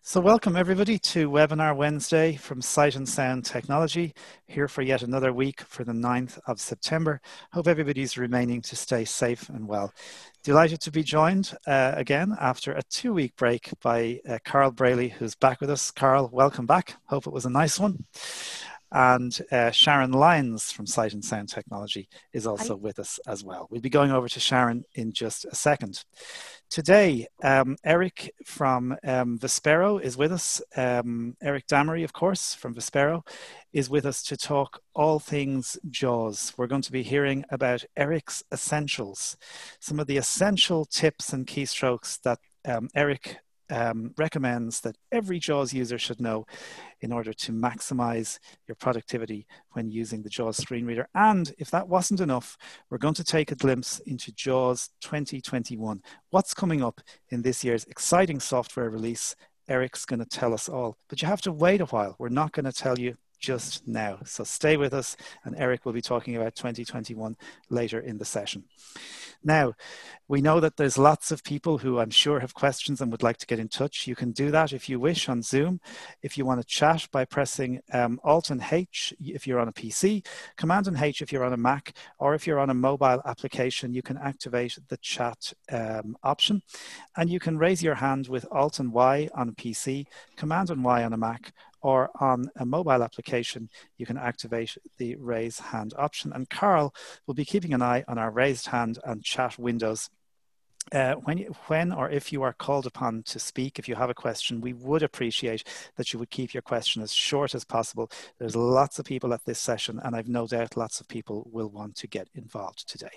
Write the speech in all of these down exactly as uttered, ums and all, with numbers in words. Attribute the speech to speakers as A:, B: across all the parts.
A: So welcome everybody to Webinar Wednesday from Sight and Sound Technology, here for yet another week for the ninth of September. Hope everybody's remaining to stay safe and well. Delighted to be joined uh, again after a two-week break by uh, Carl Braley, who's back with us. Carl, welcome back. Hope it was a nice one. And uh, Sharon Lyons from Sight and Sound Technology is also Hi. with us as well. We'll be going over to Sharon in just a second. Today, um, Eric from um, Vispero is with us. Um, Eric Damery, of course, from Vispero, is with us to talk all things JAWS. We're going to be hearing about Eric's essentials, some of the essential tips and keystrokes that um, Eric um, recommends that every JAWS user should know in order to maximize your productivity when using the JAWS screen reader. And if that wasn't enough, we're going to take a glimpse into JAWS twenty twenty-one. What's coming up in this year's exciting software release? Eric's going to tell us all, but you have to wait a while. We're not going to tell you just now. So stay with us, and Eric will be talking about twenty twenty-one later in the session. Now, we know that there's lots of people who I'm sure have questions and would like to get in touch. You can do that if you wish on Zoom. If you want to chat by pressing um, Alt and H if you're on a P C, Command and H if you're on a Mac, or if you're on a mobile application, you can activate the chat um, option. And you can raise your hand with Alt and Y on a P C, Command and Y on a Mac, or on a mobile application, you can activate the raise hand option. And Carl will be keeping an eye on our raised hand and chat windows. Uh, when, you, when or if you are called upon to speak, if you have a question, we would appreciate that you would keep your question as short as possible. There's lots of people at this session, and I've no doubt lots of people will want to get involved today.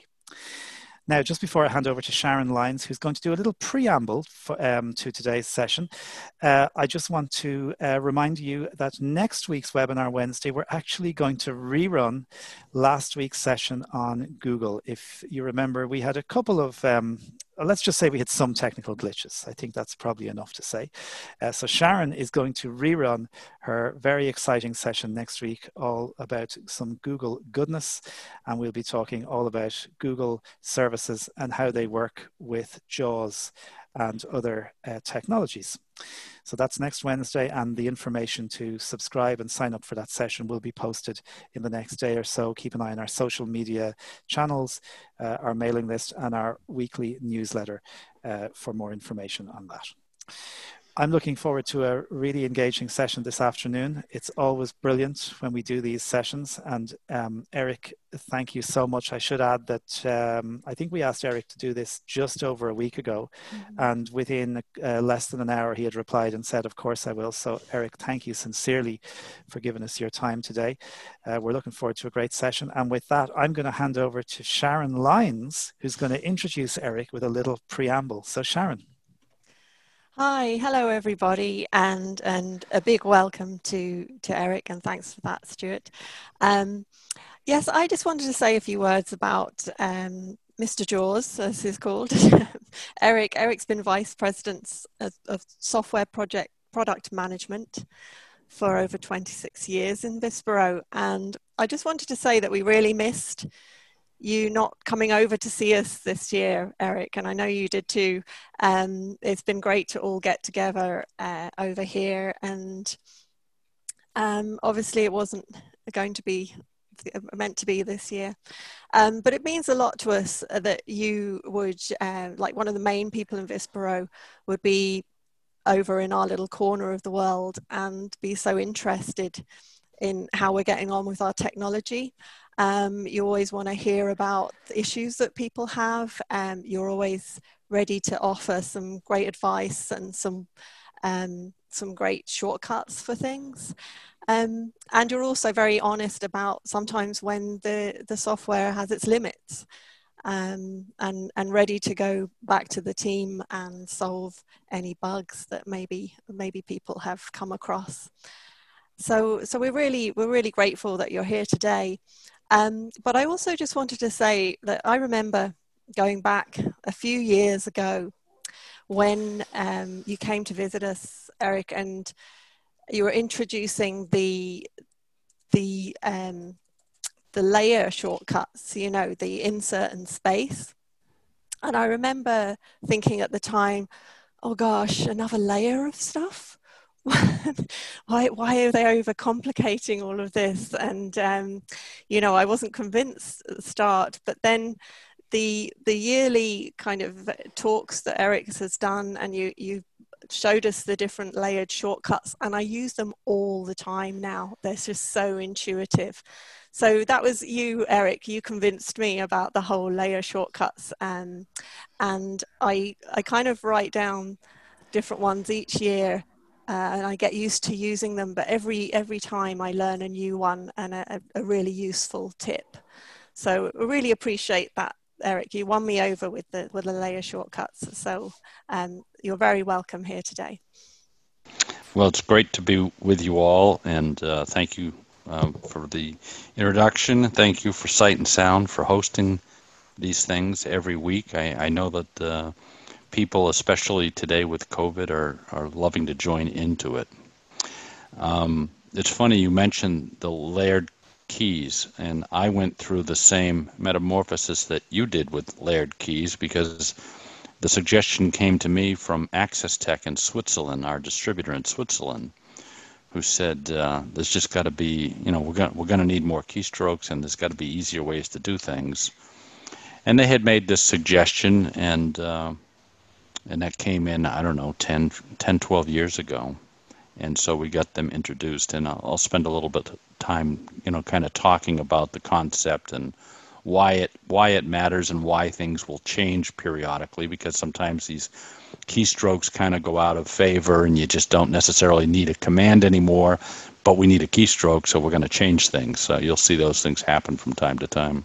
A: Now, just before I hand over to Sharon Lyons, who's going to do a little preamble for, um, to today's session, uh, I just want to uh, remind you that next week's Webinar Wednesday, we're actually going to rerun last week's session on Google. If you remember, we had a couple of, um, let's just say we had some technical glitches. I think that's probably enough to say. Uh, so Sharon is going to rerun her very exciting session next week, all about some Google goodness, and we'll be talking all about Google services and how they work with JAWS and other uh, technologies. So that's next Wednesday, and the information to subscribe and sign up for that session will be posted in the next day or so. Keep an eye on our social media channels, uh, our mailing list, and our weekly newsletter uh, for more information on that. I'm looking forward to a really engaging session this afternoon. It's always brilliant when we do these sessions. And um, Eric, thank you so much. I should add that um, I think we asked Eric to do this just over a week ago. Mm-hmm. And within uh, less than an hour, he had replied and said, of course I will. So Eric, thank you sincerely for giving us your time today. Uh, we're looking forward to a great session. And with that, I'm going to hand over to Sharon Lyons, who's going to introduce Eric with a little preamble. So Sharon.
B: Hi, hello everybody, and and a big welcome to to Eric, and thanks for that, Stuart. Um, yes, I just wanted to say a few words about um, Mister JAWS, as he's called. Eric. Eric's been vice president of, of software project product management for over twenty-six years in Vispero, and I just wanted to say that we really missed you not coming over to see us this year, Eric, and I know you did too. Um, it's been great to all get together uh, over here, and um, obviously it wasn't going to be meant to be this year, um, but it means a lot to us that you would, uh, like one of the main people in Vispero would be over in our little corner of the world and be so interested in how we're getting on with our technology. Um, you always want to hear about the issues that people have. Um, you're always ready to offer some great advice and some um, some great shortcuts for things. Um, and you're also very honest about sometimes when the, the software has its limits, um, and, and ready to go back to the team and solve any bugs that maybe, maybe people have come across. So, so we're really, we're really grateful that you're here today. Um, but I also just wanted to say that I remember going back a few years ago when um, you came to visit us, Eric, and you were introducing the the um, the layer shortcuts, you know, the insert and space. And I remember thinking at the time, oh gosh, another layer of stuff. why why are they overcomplicating all of this? And um, you know, I wasn't convinced at the start, but then the the yearly kind of talks that Eric has done, and you you showed us the different layered shortcuts, and I use them all the time now. They're just so intuitive. So that was you, Eric. You convinced me about the whole layer shortcuts, um, and I I kind of write down different ones each year, uh, and I get used to using them. But every every time I learn a new one and a, a really useful tip. So I really appreciate that, Eric. You won me over with the with the layer shortcuts. So um, you're very welcome here today.
C: Well, it's great to be with you all, and uh, thank you um, for the introduction. Thank you for Sight and Sound for hosting these things every week. I, I know that uh, people, especially today with COVID, are, are loving to join into it. Um, it's funny you mentioned the layered keys, and I went through the same metamorphosis that you did with layered keys, because the suggestion came to me from Access Tech in Switzerland, our distributor in Switzerland, who said uh, there's just got to be, you know, we're going we're going to need more keystrokes, and there's got to be easier ways to do things. And they had made this suggestion, and uh, and that came in, I don't know, ten, twelve years ago. And so we got them introduced, and I'll, I'll spend a little bit of time, you know, kind of talking about the concept and why it why it matters and why things will change periodically, because sometimes these keystrokes kind of go out of favor and you just don't necessarily need a command anymore, but we need a keystroke, so we're going to change things. So you'll see those things happen from time to time.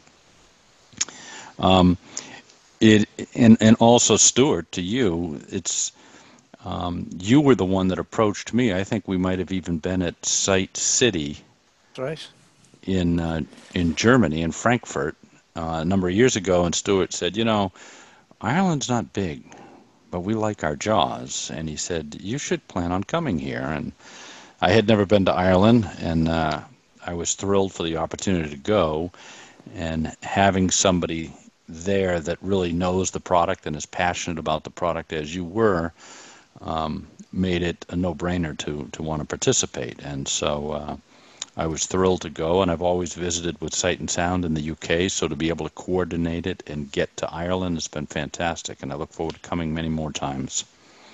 C: Um, it and and also, Stuart, to you, it's um, you were the one that approached me. I think we might have even been at Sight City,
A: right,
C: in uh, in Germany, in Frankfurt, uh, a number of years ago, and Stuart said, you know, Ireland's not big, but we like our jaws, and he said, you should plan on coming here. And I had never been to Ireland, and uh, I was thrilled for the opportunity to go, and having somebody there that really knows the product and is passionate about the product as you were, um, made it a no-brainer to, to want to participate. And so uh, I was thrilled to go, and I've always visited with Sight and Sound in the U K, so to be able to coordinate it and get to Ireland has been fantastic, and I look forward to coming many more times.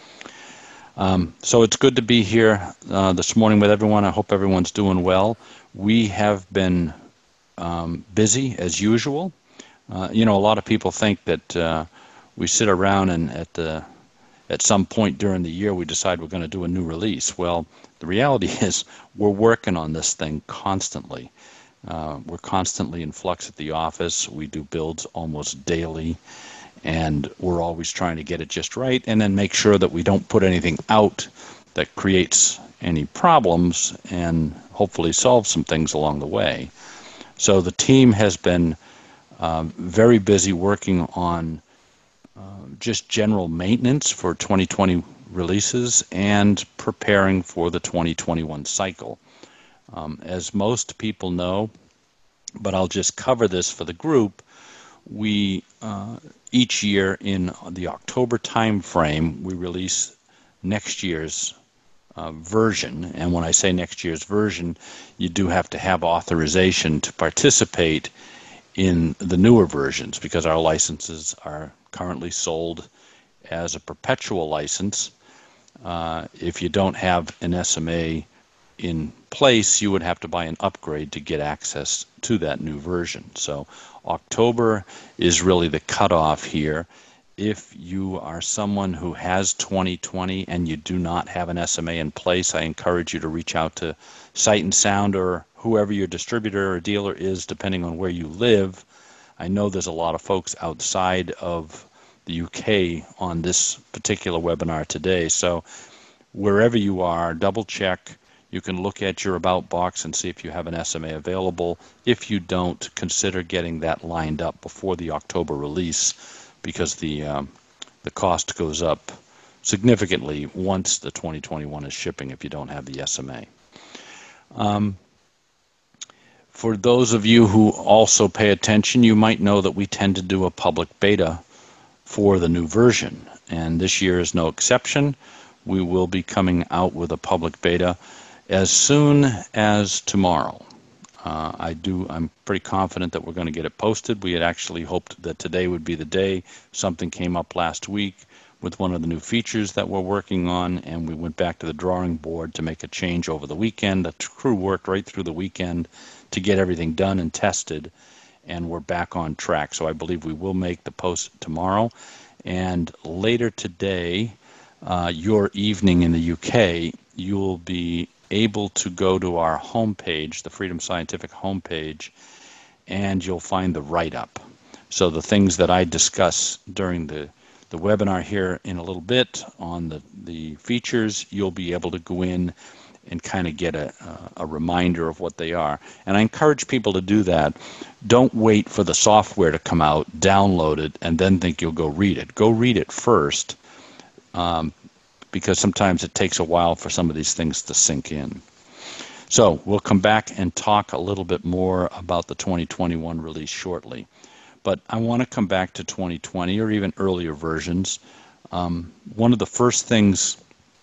C: Um, so it's good to be here uh, this morning with everyone. I hope everyone's doing well. We have been um, busy as usual. Uh, you know, a lot of people think that uh, we sit around and at the at some point during the year we decide we're going to do a new release. Well, the reality is we're working on this thing constantly. Uh, we're constantly in flux at the office. We do builds almost daily, and we're always trying to get it just right and then make sure that we don't put anything out that creates any problems, and hopefully solve some things along the way. So the team has been uh, very busy working on uh, just general maintenance for twenty twenty releases and preparing for the twenty twenty-one cycle. Um, as most people know, but I'll just cover this for the group, we uh, each year in the October time frame, we release next year's uh, version. And when I say next year's version, you do have to have authorization to participate in the newer versions, because our licenses are currently sold as a perpetual license. Uh, if you don't have an S M A in place, you would have to buy an upgrade to get access to that new version. So October is really the cutoff here. If you are someone who has twenty twenty and you do not have an S M A in place, I encourage you to reach out to Sight and Sound or whoever your distributor or dealer is, depending on where you live. I know there's a lot of folks outside of the U K on this particular webinar today. So wherever you are, double check. You can look at your About box and see if you have an S M A available. If you don't, consider getting that lined up before the October release, because the um, the cost goes up significantly once the twenty twenty-one is shipping if you don't have the S M A. Um, for those of you who also pay attention, you might know that we tend to do a public beta for the new version, and this year is no exception. we will be coming out with a public beta as soon as tomorrow. Uh, I do, I'm pretty confident that we're going to get it posted. We had actually hoped that today would be the day. Something came up last week with one of the new features that we're working on, and we went back to the drawing board to make a change over the weekend. The crew worked right through the weekend to get everything done and tested, and we're back on track. So I believe we will make the post tomorrow. And later today, uh, your evening in the U K, you'll be able to go to our homepage, the Freedom Scientific homepage, and you'll find the write-up. So the things that I discuss during the, the webinar here in a little bit on the, the features, you'll be able to go in and kind of get a, a reminder of what they are. And I encourage people to do that. Don't wait for the software to come out, download it, and then think you'll go read it. Go read it first, um, because sometimes it takes a while for some of these things to sink in. So we'll come back and talk a little bit more about the twenty twenty-one release shortly. But I want to come back to twenty twenty or even earlier versions. Um, one of the first things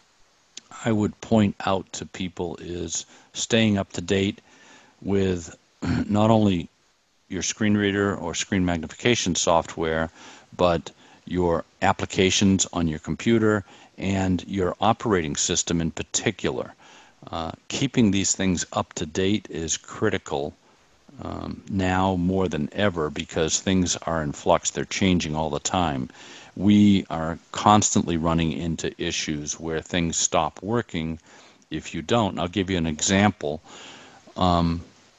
C: I would point out to people is staying up to date with not only your screen reader or screen magnification software, but your applications on your computer and your operating system in particular. Uh, keeping these things up to date is critical um, now more than ever because things are in flux. They're changing all the time. We are constantly running into issues where things stop working if you don't. I'll give you an example. Um,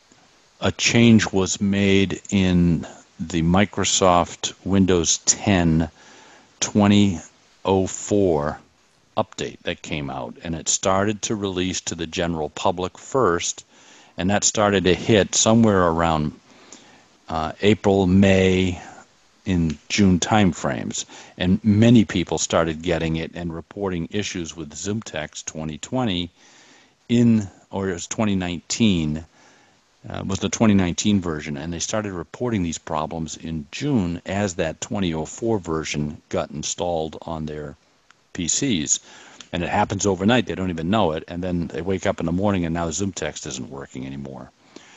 C: a change was made in the Microsoft Windows ten twenty oh four update that came out, and it started to release to the general public first, and that started to hit somewhere around uh, April, May, in June timeframes, and many people started getting it and reporting issues with ZoomText twenty twenty in, or it was twenty nineteen, uh, was the twenty nineteen version, and they started reporting these problems in June as that twenty oh four version got installed on their P Cs. And it happens overnight, they don't even know it, and then they wake up in the morning and now ZoomText isn't working anymore.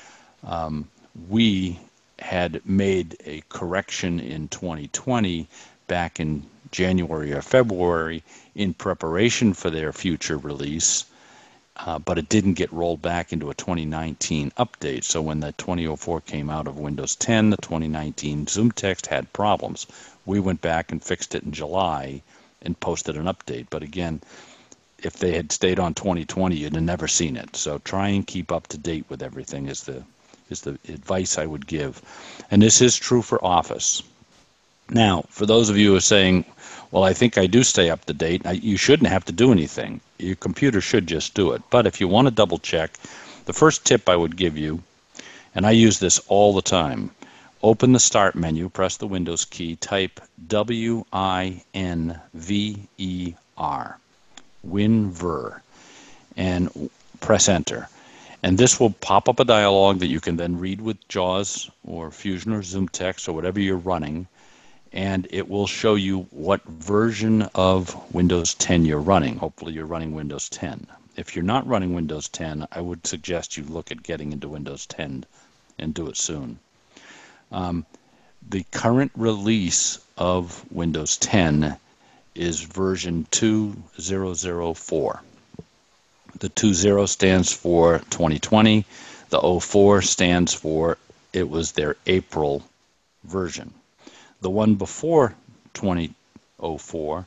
C: Um, we had made a correction in twenty twenty back in January or February in preparation for their future release, uh, but it didn't get rolled back into a twenty nineteen update. So when the twenty oh four came out of Windows ten, the twenty nineteen ZoomText had problems. We went back and fixed it in July and posted an update. But again, if they had stayed on twenty twenty, you'd have never seen it. So try and keep up to date with everything is the is the advice I would give. And this is true for Office. Now, for those of you who are saying, well, I think I do stay up to date, I, you shouldn't have to do anything. Your computer should just do it. But if you want to double check, the first tip I would give you, and I use this all the time, open the Start menu, press the Windows key, type W I N V E R, WinVer, and press Enter. And this will pop up a dialog that you can then read with JAWS or Fusion or ZoomText or whatever you're running, and it will show you what version of Windows ten you're running. Hopefully you're running Windows ten. If you're not running Windows ten, I would suggest you look at getting into Windows ten and do it soon. Um, the current release of Windows ten is version two thousand four. The two zero stands for twenty twenty. The oh four stands for it was their April version. The one before twenty oh four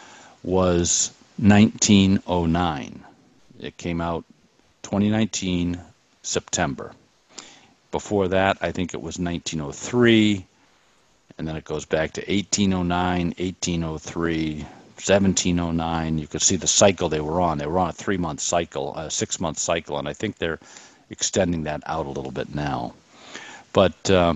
C: was nineteen oh nine. It came out twenty nineteen, September. Before that, I think it was nineteen oh three, and then it goes back to eighteen oh nine, eighteen oh three, seventeen oh nine. You could see the cycle they were on. They were on a three-month cycle, a six-month cycle, and I think they're extending that out a little bit now. But uh,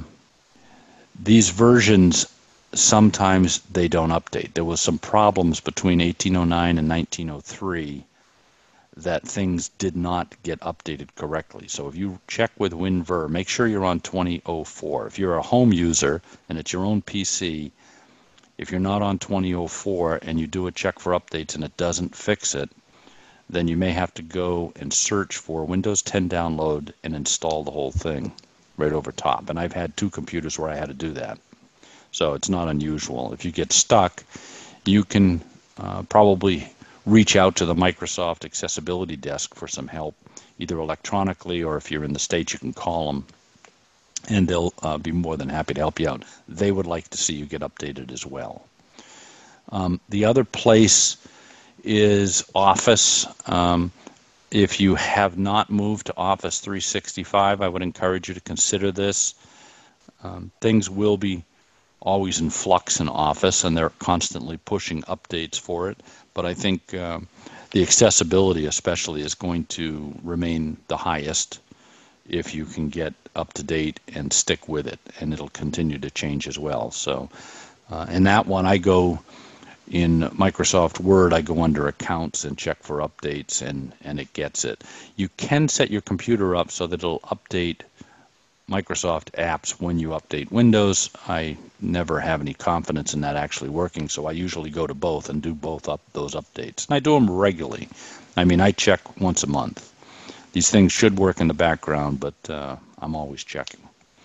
C: these versions, sometimes they don't update. There was some problems between eighteen oh nine and nineteen oh three that things did not get updated correctly. So if you check with WinVer, make sure you're on twenty oh four. If you're a home user and it's your own P C, If you're not on twenty oh four and you do a check for updates and it doesn't fix it, then you may have to go and search for Windows ten download and install the whole thing right over top. And I've had two computers where I had to do that. So it's not unusual. If you get stuck, you can uh, probably reach out to the Microsoft Accessibility Desk for some help, either electronically or if you're in the States, you can call them, and they'll uh, be more than happy to help you out. They would like to see you get updated as well. Um, the other place is Office. Um, if you have not moved to Office three sixty-five, I would encourage you to consider this. Um, things will be always in flux in Office, and they're constantly pushing updates for it. But I think um, the accessibility especially is going to remain the highest if you can get up to date and stick with it, and it'll continue to change as well. So uh, in that one, I go in Microsoft Word, I go under Accounts and check for updates, and, and it gets it. You can set your computer up so that it'll update Microsoft apps when you update Windows. I never have any confidence in that actually working, so I usually go to both and do both up those updates. And I do them regularly. I mean, I check once a month. These things should work in the background, but uh, I'm always checking.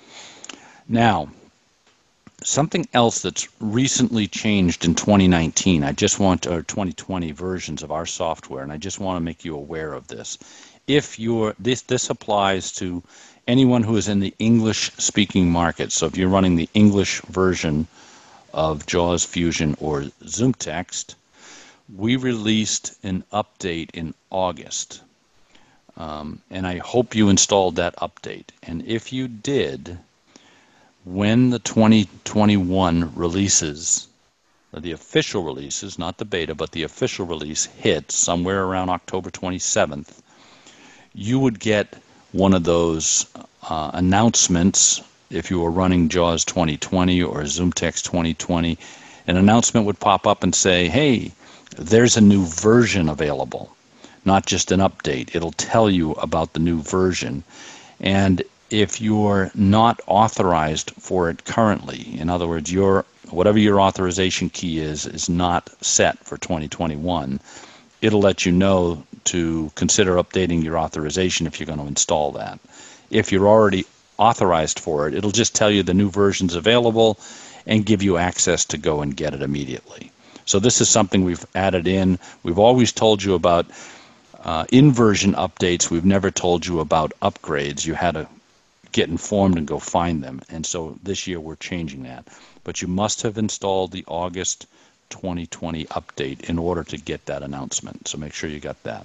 C: Now, something else that's recently changed in twenty nineteen, I just want, or twenty twenty versions of our software, and I just want to make you aware of this. If you're, this, this applies to anyone who is in the English-speaking market. So if you're running the English version of JAWS Fusion or ZoomText, we released an update in August. Um, and I hope you installed that update. And if you did, when the twenty twenty-one releases, the official releases, not the beta, but the official release hits somewhere around October twenty-seventh, you would get one of those uh, announcements. If you were running JAWS twenty twenty or ZoomText twenty twenty, an announcement would pop up and say, hey, there's a new version available, not just an update. It'll tell you about the new version. And if you're not authorized for it currently, in other words, your whatever your authorization key is, is not set for twenty twenty-one, it'll let you know to consider updating your authorization if you're going to install that. If you're already authorized for it, it'll just tell you the new version's available and give you access to go and get it immediately. So this is something we've added in. We've always told you about uh, in-version updates. We've never told you about upgrades. You had to get informed and go find them. And so this year we're changing that. But you must have installed the August twenty twenty update in order to get that announcement. So make sure you got that.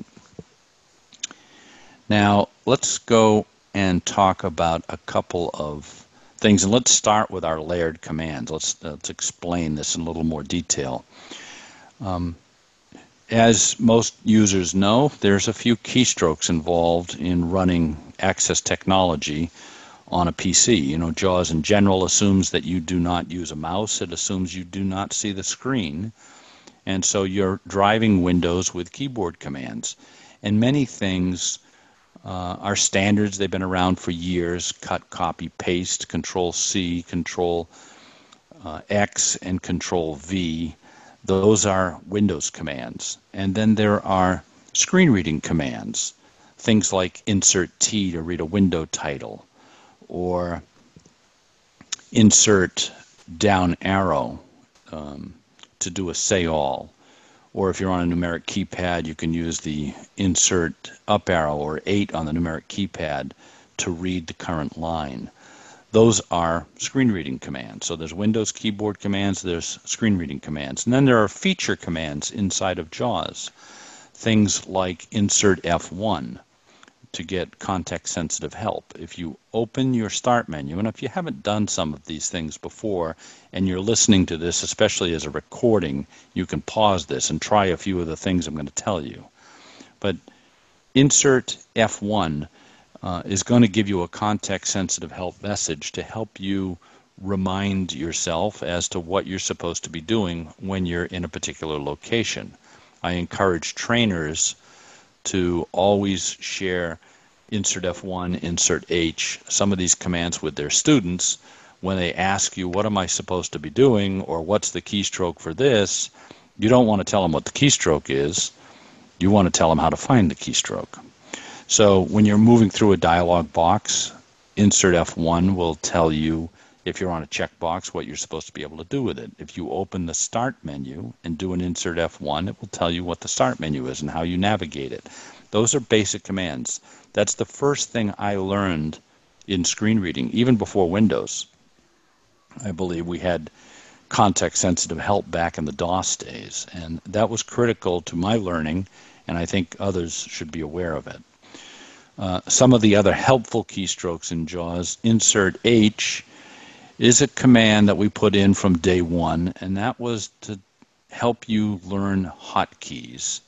C: Now let's go and talk about a couple of things, and let's start with our layered commands. Let's, let's explain this in a little more detail. Um, as most users know, there's a few keystrokes involved in running Access Technology on a P C. You know, JAWS in general assumes that you do not use a mouse. It assumes you do not see the screen. And so you're driving Windows with keyboard commands. And many things uh, are standards. They've been around for years. Cut, copy, paste, Control C, Control uh, X, and Control V. Those are Windows commands. And then there are screen reading commands. Things like Insert T to read a window title, or insert down arrow um, to do a say all. Or if you're on a numeric keypad, you can use the insert up arrow or eight on the numeric keypad to read the current line. Those are screen reading commands. So there's Windows keyboard commands, there's screen reading commands. And then there are feature commands inside of JAWS. Things like insert F one to get context-sensitive help. If you open your start menu, and if you haven't done some of these things before and you're listening to this, especially as a recording, you can pause this and try a few of the things I'm going to tell you. But insert F one uh, is going to give you a context-sensitive help message to help you remind yourself as to what you're supposed to be doing when you're in a particular location. I encourage trainers to always share insert F one, insert H, some of these commands with their students when they ask you, what am I supposed to be doing, or what's the keystroke for this, you don't want to tell them what the keystroke is. You want to tell them how to find the keystroke. So when you're moving through a dialog box, insert F one will tell you, if you're on a checkbox, what you're supposed to be able to do with it. If you open the Start menu and do an insert F one, it will tell you what the Start menu is and how you navigate it. Those are basic commands. That's the first thing I learned in screen reading, even before Windows. I believe we had context-sensitive help back in the DOS days, and that was critical to my learning, and I think others should be aware of it. Uh, some of the other helpful keystrokes in JAWS, insert H is a command that we put in from day one, and that was to help you learn hotkeys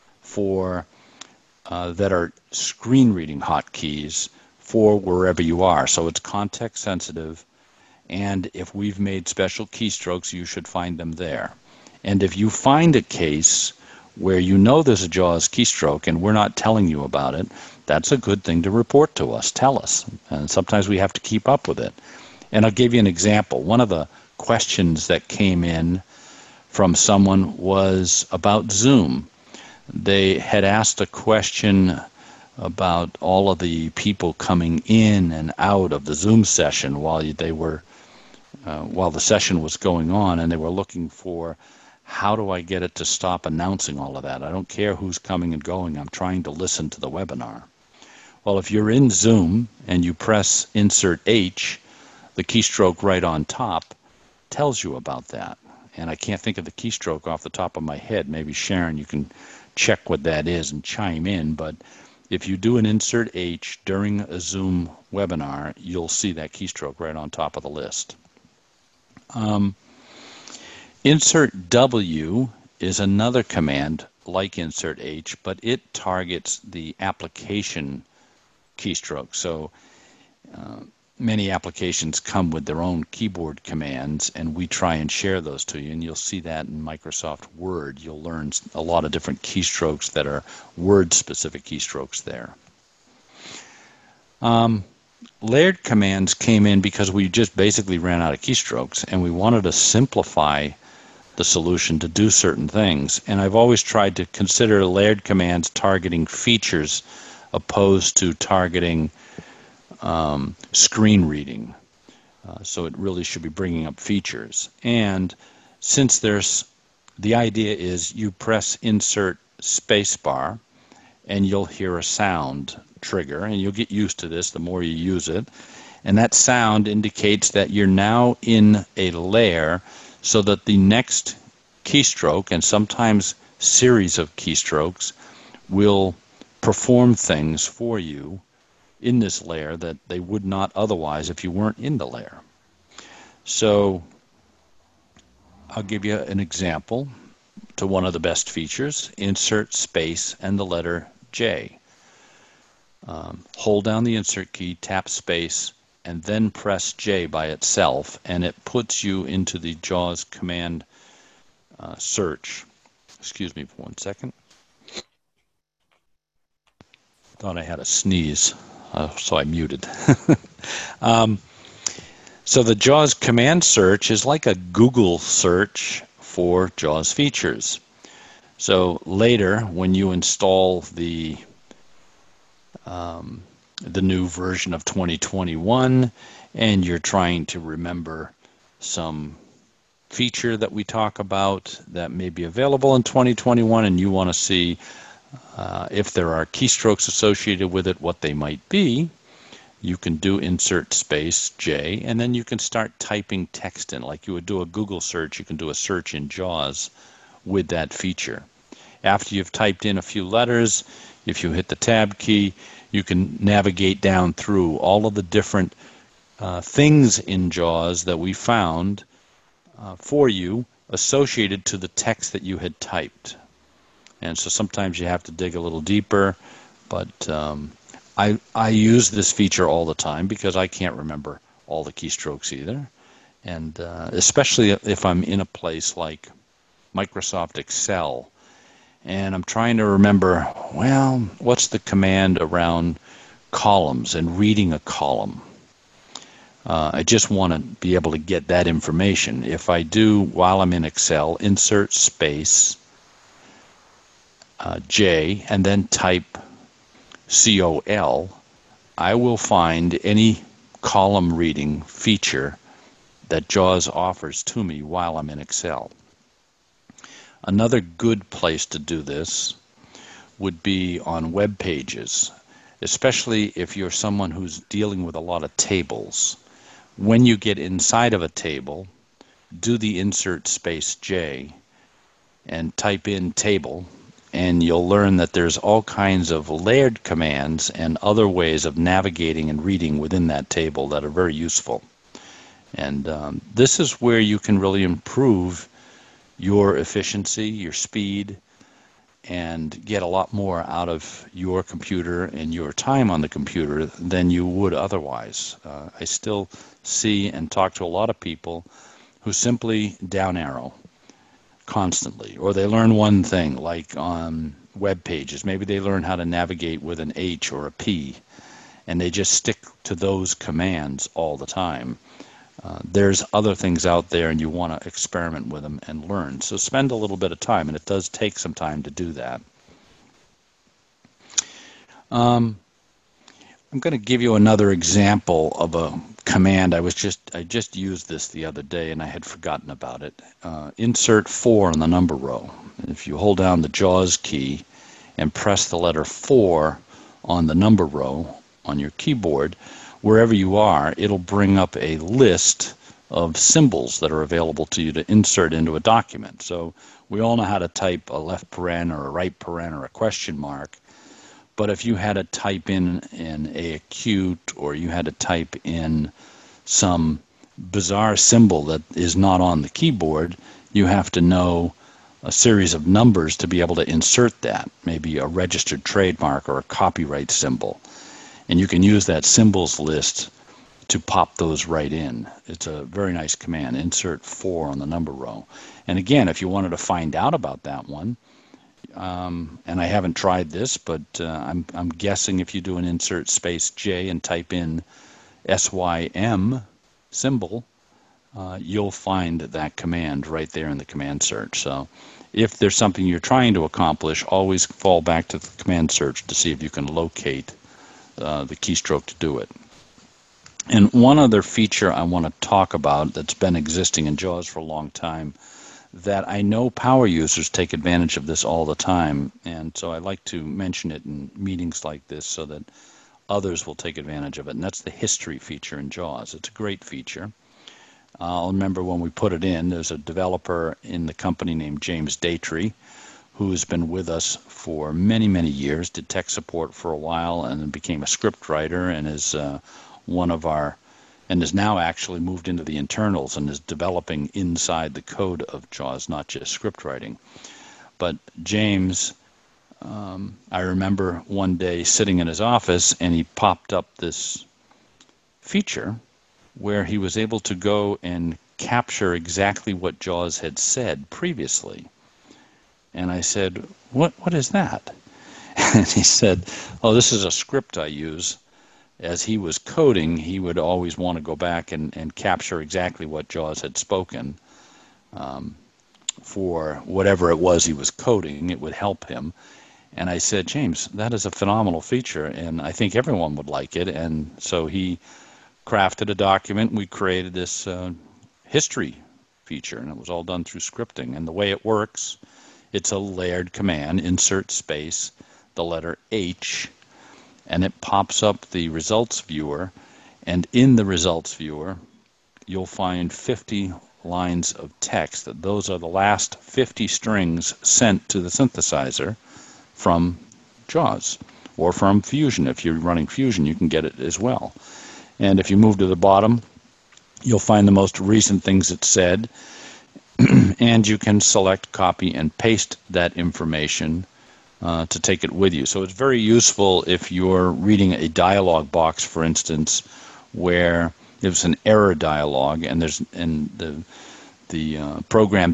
C: for uh, that are screen reading hotkeys for wherever you are. So it's context sensitive, and if we've made special keystrokes, you should find them there. And if you find a case where you know there's a JAWS keystroke and we're not telling you about it, that's a good thing to report to us. Tell us. And sometimes we have to keep up with it. And I'll give you an example. One of the questions that came in from someone was about Zoom. They had asked a question about all of the people coming in and out of the Zoom session while they were, uh, while the session was going on, and they were looking for, how do I get it to stop announcing all of that? I don't care who's coming and going. I'm trying to listen to the webinar. Well, if you're in Zoom and you press insert H, the keystroke right on top tells you about that. And I can't think of the keystroke off the top of my head. Maybe Sharon, you can check what that is and chime in. But if you do an insert H during a Zoom webinar, you'll see that keystroke right on top of the list. Um, insert W is another command like insert H, but it targets the application keystroke. So uh, many applications come with their own keyboard commands, and we try and share those to you, and you'll see that in Microsoft Word. You'll learn a lot of different keystrokes that are Word-specific keystrokes there. Um, layered commands came in because we just basically ran out of keystrokes, and we wanted to simplify the solution to do certain things. And I've always tried to consider layered commands targeting features opposed to targeting um, screen reading. Uh, so it really should be bringing up features. And since there's, the idea is you press insert spacebar and you'll hear a sound trigger, and you'll get used to this the more you use it. And that sound indicates that you're now in a layer, so that the next keystroke, and sometimes series of keystrokes, will perform things for you in this layer that they would not otherwise if you weren't in the layer. So I'll give you an example to one of the best features. Insert space and the letter J. Um, hold down the insert key, tap space, and then press J by itself, and it puts you into the JAWS command uh, search. Excuse me for one second. Thought I had a sneeze, uh, so I muted. um, so the JAWS command search is like a Google search for JAWS features. So later, when you install the um, the new version of twenty twenty-one, and you're trying to remember some feature that we talk about that may be available in twenty twenty-one, and you want to see uh, if there are keystrokes associated with it, what they might be, you can do insert space J, and then you can start typing text in. Like you would do a Google search, you can do a search in JAWS with that feature. After you've typed in a few letters, if you hit the tab key, you can navigate down through all of the different uh, things in JAWS that we found uh, for you associated to the text that you had typed. And so sometimes you have to dig a little deeper, but um, I, I use this feature all the time because I can't remember all the keystrokes either. And uh, especially if I'm in a place like Microsoft Excel, and I'm trying to remember, well, what's the command around columns and reading a column? Uh, I just want to be able to get that information. If I do, while I'm in Excel, insert space uh, J and then type C O L, I will find any column reading feature that JAWS offers to me while I'm in Excel. Another good place to do this would be on web pages, especially if you're someone who's dealing with a lot of tables. When you get inside of a table, do the insert space J and type in table, and you'll learn that there's all kinds of layered commands and other ways of navigating and reading within that table that are very useful. And um, this is where you can really improve your efficiency, your speed, and get a lot more out of your computer and your time on the computer than you would otherwise. Uh, I still see and talk to a lot of people who simply down arrow constantly, or they learn one thing, like on web pages. Maybe they learn how to navigate with an H or a P, and they just stick to those commands all the time. Uh, there's other things out there, and you want to experiment with them and learn. So spend a little bit of time, and it does take some time to do that. Um, I'm going to give you another example of a command. I was just I just used this the other day, and I had forgotten about it. Uh, insert four in the number row. If you hold down the JAWS key and press the letter four on the number row on your keyboard, wherever you are, it'll bring up a list of symbols that are available to you to insert into a document. So we all know how to type a left paren or a right paren or a question mark. But if you had to type in an a acute, or you had to type in some bizarre symbol that is not on the keyboard, you have to know a series of numbers to be able to insert that, maybe a registered trademark or a copyright symbol. And you can use that symbols list to pop those right in. It's a very nice command, insert four on the number row. And again, if you wanted to find out about that one, um, and I haven't tried this, but uh, I'm, I'm guessing if you do an insert space J and type in S Y M symbol, uh, you'll find that command right there in the command search. So if there's something you're trying to accomplish, always fall back to the command search to see if you can locate uh, the keystroke to do it. And one other feature I want to talk about that's been existing in JAWS for a long time, that I know power users take advantage of this all the time, and so I like to mention it in meetings like this so that others will take advantage of it, and that's the history feature in JAWS. It's a great feature. I'll remember when we put it in, there's a developer in the company named James Daytree who has been with us for many, many years, did tech support for a while, and then became a script writer, and is uh, one of our and is now actually moved into the internals and is developing inside the code of JAWS, not just script writing. But James, um, I remember one day sitting in his office, and he popped up this feature where he was able to go and capture exactly what JAWS had said previously. And I said, what, what is that? And he said, oh, this is a script I use. As he was coding, he would always want to go back and, and capture exactly what JAWS had spoken um, for whatever it was he was coding. It would help him. And I said, James, that is a phenomenal feature, and I think everyone would like it. And so he crafted a document. We created this uh, history feature, and it was all done through scripting. And the way it works, it's a layered command, insert space, the letter H, and it pops up the results viewer, and in the results viewer you'll find fifty lines of text. Those are the last fifty strings sent to the synthesizer from JAWS, or from Fusion. If you're running Fusion, you can get it as well. And if you move to the bottom, you'll find the most recent things it said, and you can select, copy, and paste that information Uh, to take it with you. So it's very useful if you're reading a dialog box, for instance, where there's an error dialog and there's and the the uh, program doesn't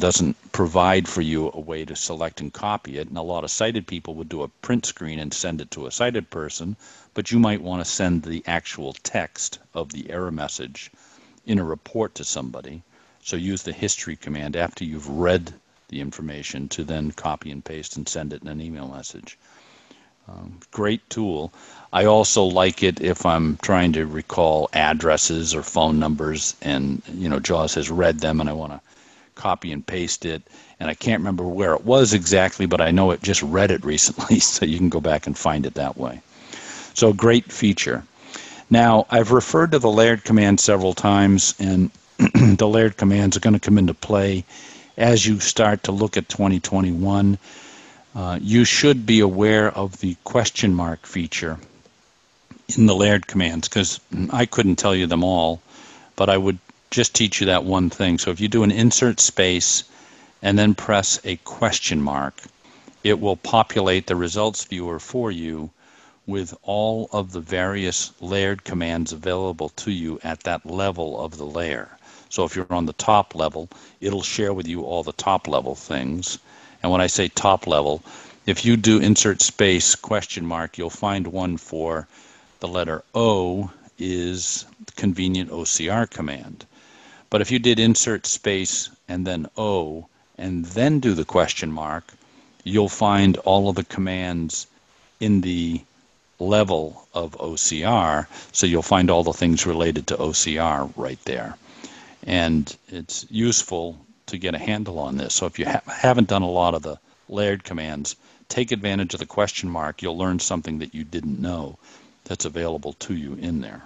C: provide for you a way to select and copy it. And a lot of sighted people would do a print screen and send it to a sighted person, but you might want to send the actual text of the error message in a report to somebody. So use the history command after you've read the information to then copy and paste and send it in an email message. Um, great tool. I also like it if I'm trying to recall addresses or phone numbers and, you know, JAWS has read them and I want to copy and paste it. And I can't remember where it was exactly, but I know it just read it recently, so you can go back and find it that way. So great feature. Now, I've referred to the layered command several times, and the layered commands are going to come into play as you start to look at twenty twenty-one. Uh, you should be aware of the question mark feature in the layered commands, because I couldn't tell you them all, but I would just teach you that one thing. So if you do an insert space and then press a question mark, it will populate the results viewer for you with all of the various layered commands available to you at that level of the layer. So if you're on the top level, it'll share with you all the top level things. And when I say top level, if you do insert space question mark, you'll find one for the letter O is the convenient O C R command. But if you did insert space and then O and then do the question mark, you'll find all of the commands in the level of O C R. So you'll find all the things related to O C R right there. And it's useful to get a handle on this. So if you ha haven't done a lot of the layered commands, take advantage of the question mark. You'll learn something that you didn't know that's available to you in there.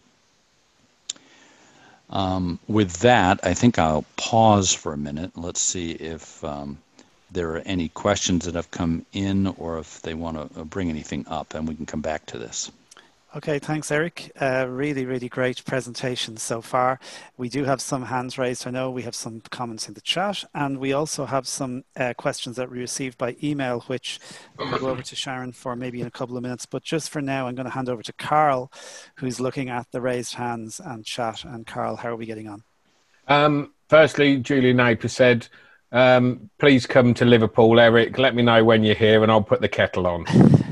C: Um, with that, I think I'll pause for a minute. Let's see if um, there are any questions that have come in or if they want to bring anything up, and we can come back to this.
A: Okay, thanks, Eric. Uh, really, really great presentation so far. We do have some hands raised. I know we have some comments in the chat, and we also have some uh, questions that we received by email, which we'll go over to Sharon for maybe in a couple of minutes. But just for now, I'm going to hand over to Carl, who's looking at the raised hands and chat. And Carl, how are we getting on?
D: Um, firstly, Julian Napier said, um, please come to Liverpool, Eric. Let me know when you're here, and I'll put the kettle on.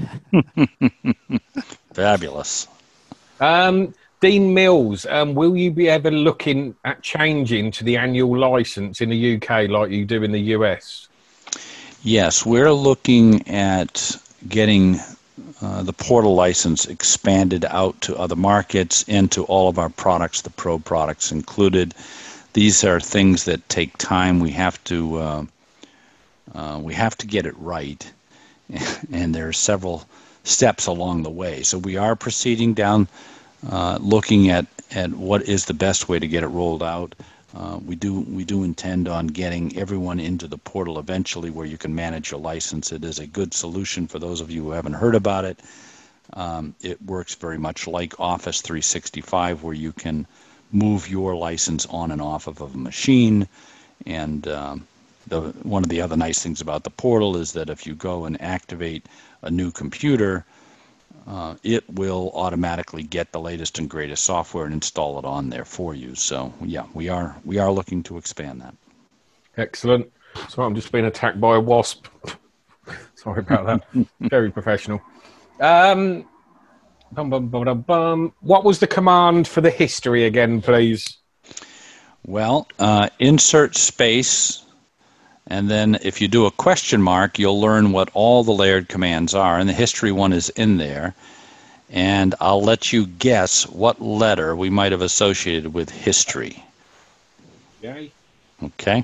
C: Fabulous.
D: Um, Dean Mills, um, will you be ever looking at changing to the annual license in the U K like you do in the U S?
C: Yes, we're looking at getting uh, the portal license expanded out to other markets and to all of our products, the Pro products included. These are things that take time. We have to uh, uh, we have to get it right, and there are several steps along the way. So we are proceeding down, uh, looking at, at what is the best way to get it rolled out. Uh, we do we do intend on getting everyone into the portal eventually where you can manage your license. It is a good solution for those of you who haven't heard about it. Um, it works very much like Office three sixty-five, where you can move your license on and off of a machine. And um, the, one of the other nice things about the portal is that if you go and activate a new computer, uh, it will automatically get the latest and greatest software and install it on there for you. So yeah, we are we are looking to expand that.
D: Excellent. So I'm just being attacked by a wasp. Sorry about that. Very professional. Um, bum, bum, bum, bum, bum. What was the command for the history again, please?
C: Well, uh, insert space. And then if you do a question mark, you'll learn what all the layered commands are. And the history one is in there. And I'll let you guess what letter we might have associated with history.
D: Yay.
C: Okay.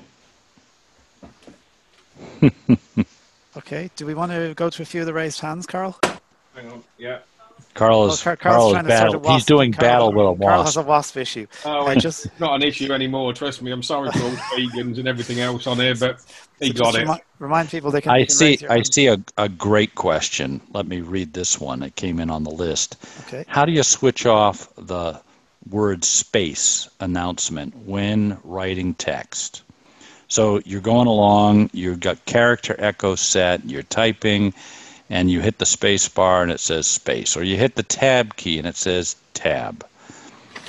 A: Okay, do we want to go to a few of the raised hands, Carl?
D: Hang on, yeah.
C: Carl is,
A: well, Car
C: Carl is
A: battle.
C: He's doing
A: Carl,
C: battle with a wasp.
A: Carl has a wasp issue.
D: Oh,
A: uh,
D: it's
A: just
D: not an issue anymore. Trust me. I'm sorry for all the vegans and everything else on here, but he
A: so
D: got it.
A: Remind, remind people they can.
C: I
A: they can
C: see.
A: raise your
C: I
A: hand.
C: see a, a great question. Let me read this one. It came in on the list.
A: Okay.
C: How do you switch off the word space announcement when writing text? So you're going along. You've got character echo set. You're typing. And you hit the space bar and it says space, or you hit the tab key and it says tab.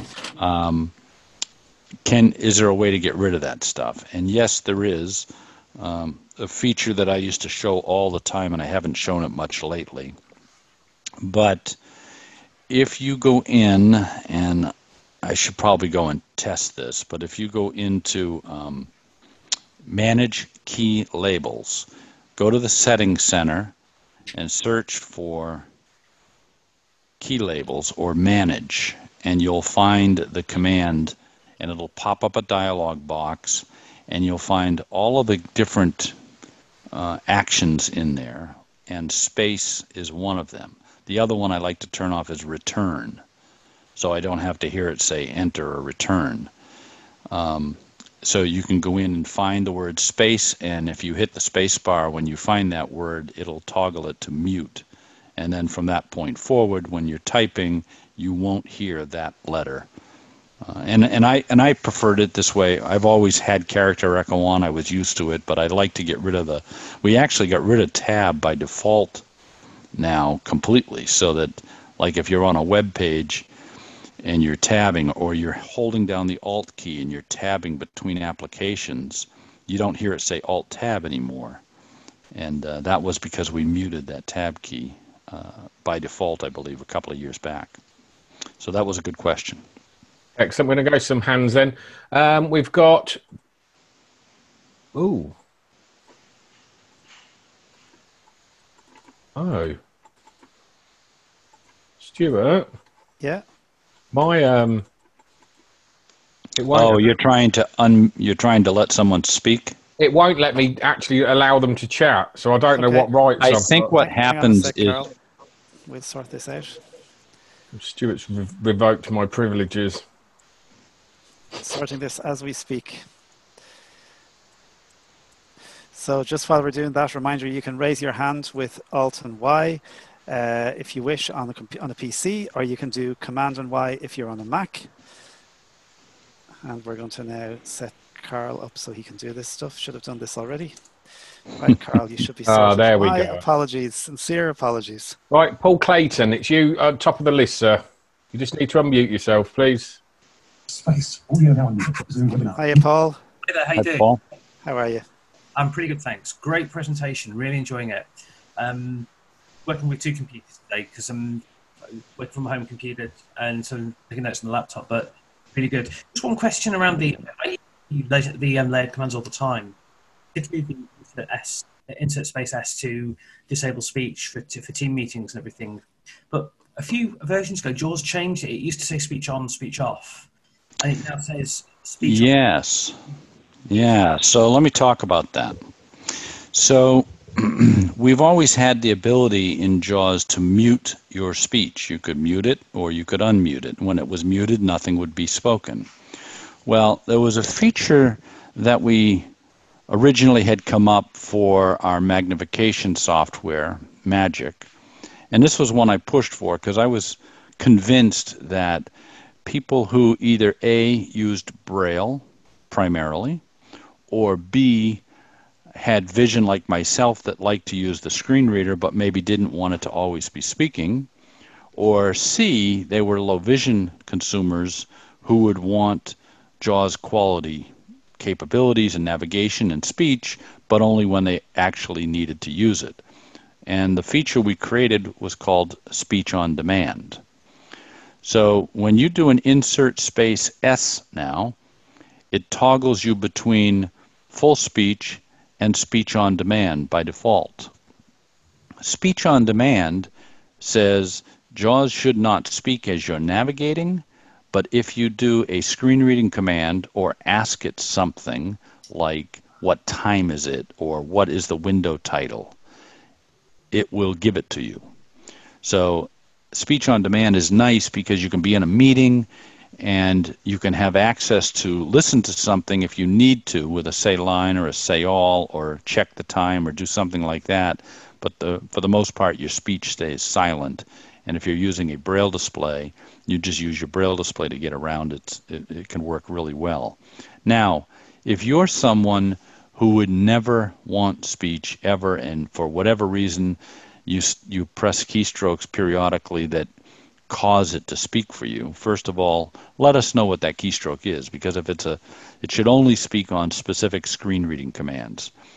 C: Um, can is there a way to get rid of that stuff? And yes, there is. um, a feature that I used to show all the time, and I haven't shown it much lately. But if you go in, and I should probably go and test this, but if you go into um, Manage Key Labels, go to the Settings Center and search for Key Labels or Manage, and you'll find the command, and it'll pop up a dialog box, and you'll find all of the different uh, actions in there, and space is one of them. The other one I like to turn off is return, so I don't have to hear it say enter or return. Um, so you can go in and find the word space, and if you hit the space bar when you find that word, it'll toggle it to mute. And then from that point forward, when you're typing, you won't hear that letter. Uh, and and I and I preferred it this way. I've always had character echo on. I was used to it, but I'd like to get rid of the. We actually got rid of tab by default now completely, so that like if you're on a web page and you're tabbing, or you're holding down the Alt key and you're tabbing between applications, you don't hear it say Alt Tab anymore. And uh, that was because we muted that tab key uh, by default, I believe, a couple of years back. So that was a good question.
D: Excellent. We're going to go some hands then. Um, we've got... Ooh. Oh. Stuart?
A: Yeah?
D: My... um. It won't
C: Oh, you're trying to un. You're trying to let someone speak.
D: It won't let me actually allow them to chat, so I don't
A: Okay.
D: know what rights
C: I
D: I've
C: think
D: got.
C: what
A: Hang- hang on a
C: happens
A: sec,
C: is
A: Carl. We'll sort this out.
D: Stuart's re- revoked my privileges.
A: Sorting this as we speak. So just while we're doing that, reminder, you can raise your hand with Alt and Y uh, if you wish on a, comp- on a P C, or you can do Command and Y if you're on a Mac. And we're going to now set Carl up so he can do this stuff. Should have done this already. Right, Carl, you should be sorted.
D: Ah, there we
A: My
D: go.
A: apologies, sincere apologies.
D: Right, Paul Clayton, it's you on top of the list, sir. You just need to unmute yourself, please.
E: Space. Audio now on Zoom webinar.
A: Hiya, Paul.
F: Hey there, how you
C: Hi,
F: doing?
C: Paul.
A: How are you?
F: I'm pretty good, thanks. Great presentation, really enjoying it. Um, working with two computers today because I'm working from a home computer and so I'm taking notes on the laptop, but really good. Just one question around the I use the um, layered commands all the time, particularly the insert, S, insert space S to disable speech for, to, for team meetings and everything. But a few versions ago, JAWS changed it. It used to say speech on, speech off, and it now says speech on.
C: Yes. Yeah. So let me talk about that. So we've always had the ability in JAWS to mute your speech. You could mute it or you could unmute it. When it was muted, nothing would be spoken. Well, there was a feature that we originally had come up for our magnification software, Magic. And this was one I pushed for because I was convinced that people who either A, used Braille primarily, or B, had vision like myself that liked to use the screen reader but maybe didn't want it to always be speaking, or C, they were low vision consumers who would want JAWS quality capabilities and navigation and speech, but only when they actually needed to use it. And the feature we created was called Speech on Demand. So when you do an insert space S now, it toggles you between full speech and speech on demand by default. Speech on demand says JAWS should not speak as you're navigating, but if you do a screen reading command or ask it something like what time is it or what is the window title, it will give it to you. So speech on demand is nice because you can be in a meeting and you can have access to listen to something if you need to with a say line or a say all or check the time or do something like that. But the, for the most part, your speech stays silent. And if you're using a Braille display, you just use your Braille display to get around it. It, it can work really well. Now, if you're someone who would never want speech ever, and for whatever reason, you you press keystrokes periodically that cause it to speak for you, first of all, let us know what that keystroke is, because if it's a, it should only speak on specific screen reading commands.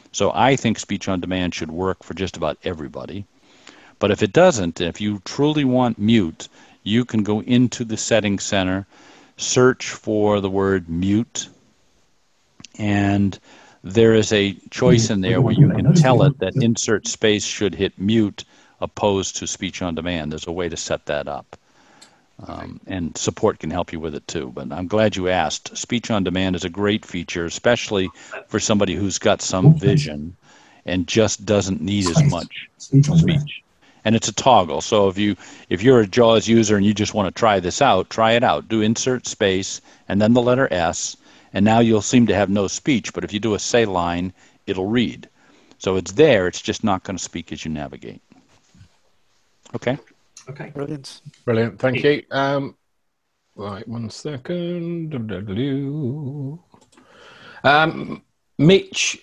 C: So I think speech on demand should work for just about everybody. But if it doesn't, if you truly want mute, you can go into the settings center, search for the word mute, and there is a choice in there where you can tell it that insert space should hit mute opposed to speech on demand. There's a way to set that up. Um, and support can help you with it too. But I'm glad you asked. Speech on demand is a great feature, especially for somebody who's got some vision and just doesn't need as much speech. And it's a toggle. So if you if you're a JAWS user and you just want to try this out, try it out. Do insert space and then the letter S, and now you'll seem to have no speech. But if you do a say line, it'll read. So it's there. It's just not going to speak as you navigate. Okay.
F: Okay.
A: Brilliant.
D: Brilliant. Thank you. Um, right, one second. Um, Mitch,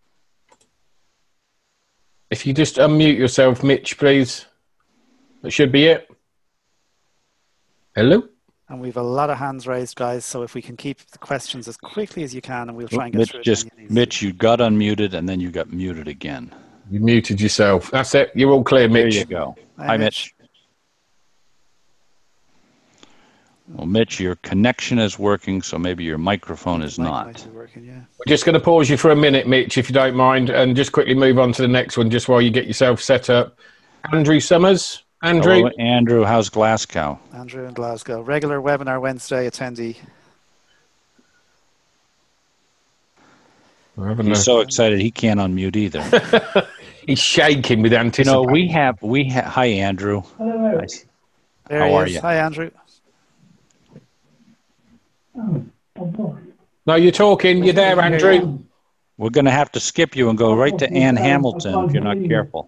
D: if you just unmute yourself, Mitch, please. That should be it. Hello?
A: And we've a lot of hands raised, guys, so if we can keep the questions as quickly as you can, and we'll try and get
C: Mitch,
A: through
C: just,
A: as many.
C: Mitch, you got unmuted, and then you got muted again.
D: You muted yourself. That's it. You're all clear, Mitch.
C: There you go.
A: Hi,
C: Hi,
A: Mitch.
C: Mitch. Well, Mitch, your connection is working, so maybe your microphone is
A: Mic
C: not.
A: might be working, yeah.
D: We're just going to pause you for a minute, Mitch, if you don't mind, and just quickly move on to the next one, just while you get yourself set up. Andrew Summers. Andrew.
C: Hello, Andrew. How's Glasgow?
A: Andrew in Glasgow. Regular webinar Wednesday attendee.
C: He's so excited he can't unmute either.
D: He's shaking with
C: You
D: anticipation.
C: know, we have, we ha- hi, Andrew.
E: Hello.
C: Hi.
A: There
C: How
A: he
C: are
A: is.
C: you?
A: Hi, Andrew.
E: Oh, oh, boy.
D: No, you're talking. You're there, Andrew.
C: We're going to have to skip you and go right to Ann Hamilton if you're not careful.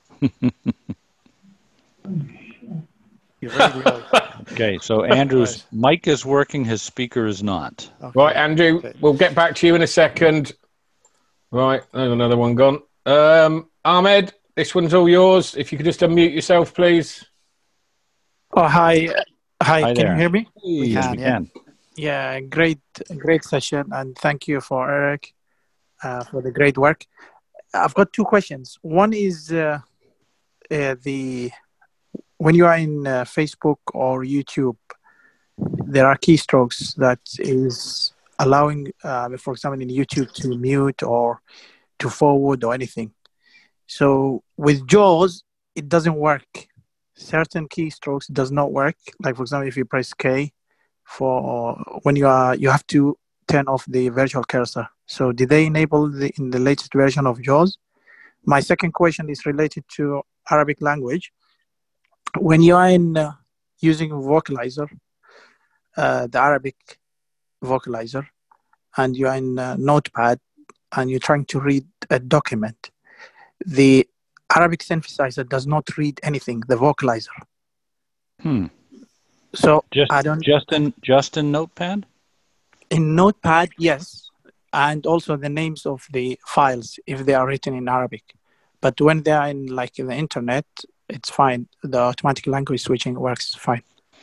A: You're very low.
C: Okay, so Andrew's mic is working, his speaker is not.
A: Okay.
D: Right, Andrew,
A: Okay.
D: we'll get back to you in a second. Right, there's another one gone. Um, Ahmed, this one's all yours. If you could just unmute yourself, please.
G: Oh, hi. Hi,
C: Hi
G: can
C: there.
G: you hear me?
A: We
C: Yes,
A: can,
C: we
A: yeah.
C: can.
G: Yeah, great, great session. And thank you for Eric uh, for the great work. I've got two questions. One is uh, uh, the when you are in uh, Facebook or YouTube, there are keystrokes that is allowing, uh, for example, in YouTube to mute or to forward or anything. So with JAWS, it doesn't work. Certain keystrokes does not work. Like for example, if you press K for when you are, you have to turn off the virtual cursor. So did they enable the in the latest version of JAWS? My second question is related to Arabic language. When you are in uh, using vocalizer, uh, the Arabic vocalizer, and you are in uh, Notepad, and you're trying to read a document, the Arabic synthesizer does not read anything, the vocalizer.
C: Hmm.
G: So
C: Just,
G: I don't.
C: just in, just in Notepad?
G: In Notepad, yes, and also the names of the files if they are written in Arabic. But when they are in like in the internet, it's fine. The automatic language switching works fine.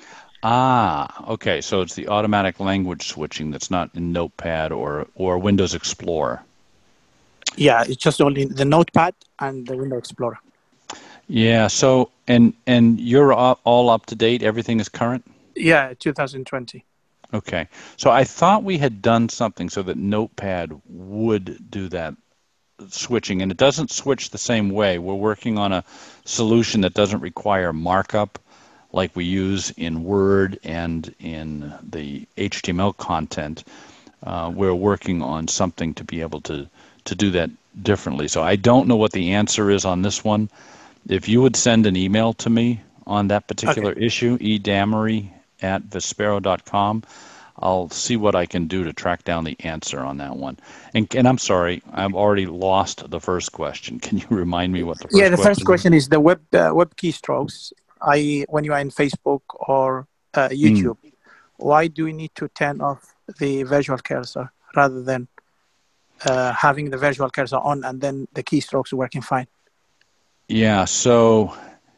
C: Ah, okay. So it's the automatic language switching that's not in Notepad or, or Windows Explorer.
G: Yeah, it's just only the Notepad and the Window Explorer.
C: Yeah. So and and you're all all up to date. Everything is current.
G: Yeah, two thousand twenty.
C: Okay. So I thought we had done something so that Notepad would do that switching, and it doesn't switch the same way. We're working on a solution that doesn't require markup like we use in Word and in the H T M L content. Uh, we're working on something to be able to, to do that differently. So I don't know what the answer is on this one. If you would send an email to me on that particular
G: Okay.
C: issue, edamery at vispero dot com, I'll see what I can do to track down the answer on that one. And, and I'm sorry, I've already lost the first question. Can you remind me what the first
G: Yeah, the
C: question
G: first question is the web uh, web keystrokes. I when you are in Facebook or uh, YouTube, mm. why do we need to turn off the visual cursor rather than uh, having the visual cursor on and then the keystrokes working fine?
C: Yeah, so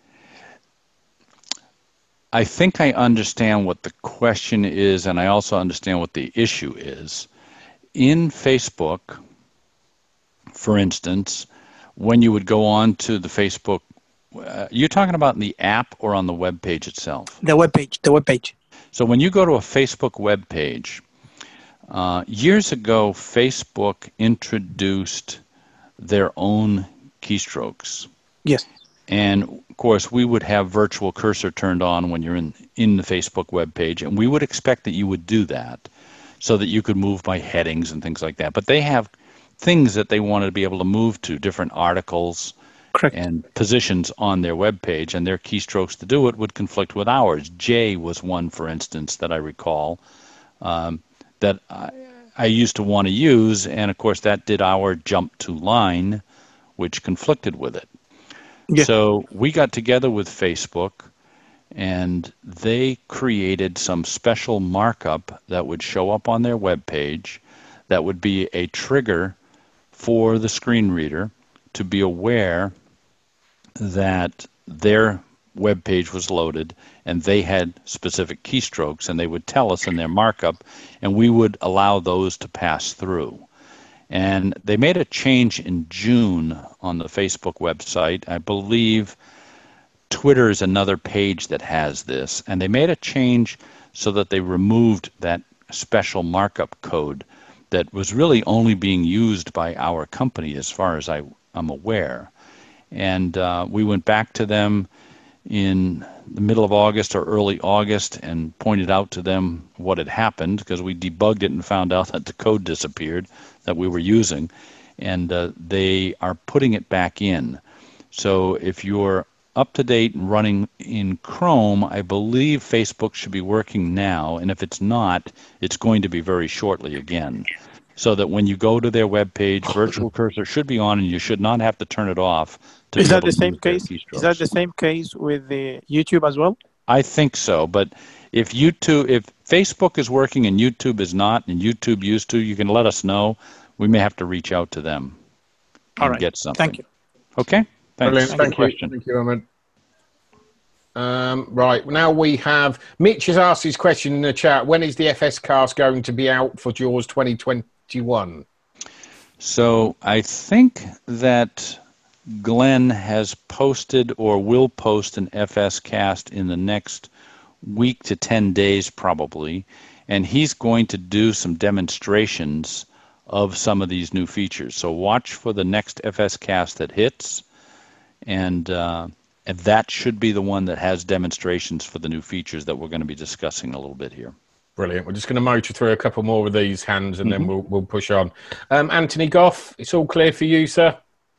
C: I think I understand what the question is, and I also understand what the issue is. In Facebook, for instance, when you would go on to the Facebook, uh, you're talking about in the app or on the web page itself?
G: The web page, the web page.
C: So when you go to a Facebook web page, uh, years ago, Facebook introduced their own keystrokes.
G: Yes.
C: And of course, we would have virtual cursor turned on when you're in, in the Facebook web page, and we would expect that you would do that so that you could move by headings and things like that. But they have things that they wanted to be able to move to, different articles.
G: Correct.
C: And positions on their web page, and their keystrokes to do it would conflict with ours. J was one, for instance, that I recall um, that I, I used to want to use, and of course that did our jump to line, which conflicted with it. Yeah. So we got together with Facebook, and they created some special markup that would show up on their web page that would be a trigger for the screen reader to be aware that their web page was loaded and they had specific keystrokes, and they would tell us in their markup, and we would allow those to pass through. And they made a change in June on the Facebook website. I believe Twitter is another page that has this, and they made a change so that they removed that special markup code that was really only being used by our company as far as I, I'm aware. And uh, we went back to them in the middle of August or early August and pointed out to them what had happened, because we debugged it and found out that the code disappeared that we were using. And uh, they are putting it back in. So if you're up to date and running in Chrome, I believe Facebook should be working now. And if it's not, it's going to be very shortly again. So that when you go to their web page, virtual cursor should be on, and you should not have to turn it off. To
G: is that the same case? Is that the same case with the YouTube as well?
C: I think so. But if YouTube, if Facebook is working and YouTube is not, and YouTube used to, you can let us know. We may have to reach out to them and
G: All right.
C: get something.
G: Thank you.
C: Okay. Thanks.
D: Brilliant. Thank you.
C: Question.
D: Thank you, Ahmed. Um, right, now we have Mitch has asked his question in the chat. When is the F S cast going to be out for Jaws twenty twenty-one?
C: So I think that Glenn has posted or will post an F S cast in the next week to ten days probably, and he's going to do some demonstrations of some of these new features. So watch for the next F S cast that hits, and uh, and that should be the one that has demonstrations for the new features that we're going to be discussing a little bit here.
D: Brilliant. We're just going to motor through a couple more of these hands, and mm-hmm. then we'll we'll push on. Um, Anthony Goff, it's all clear for you, sir.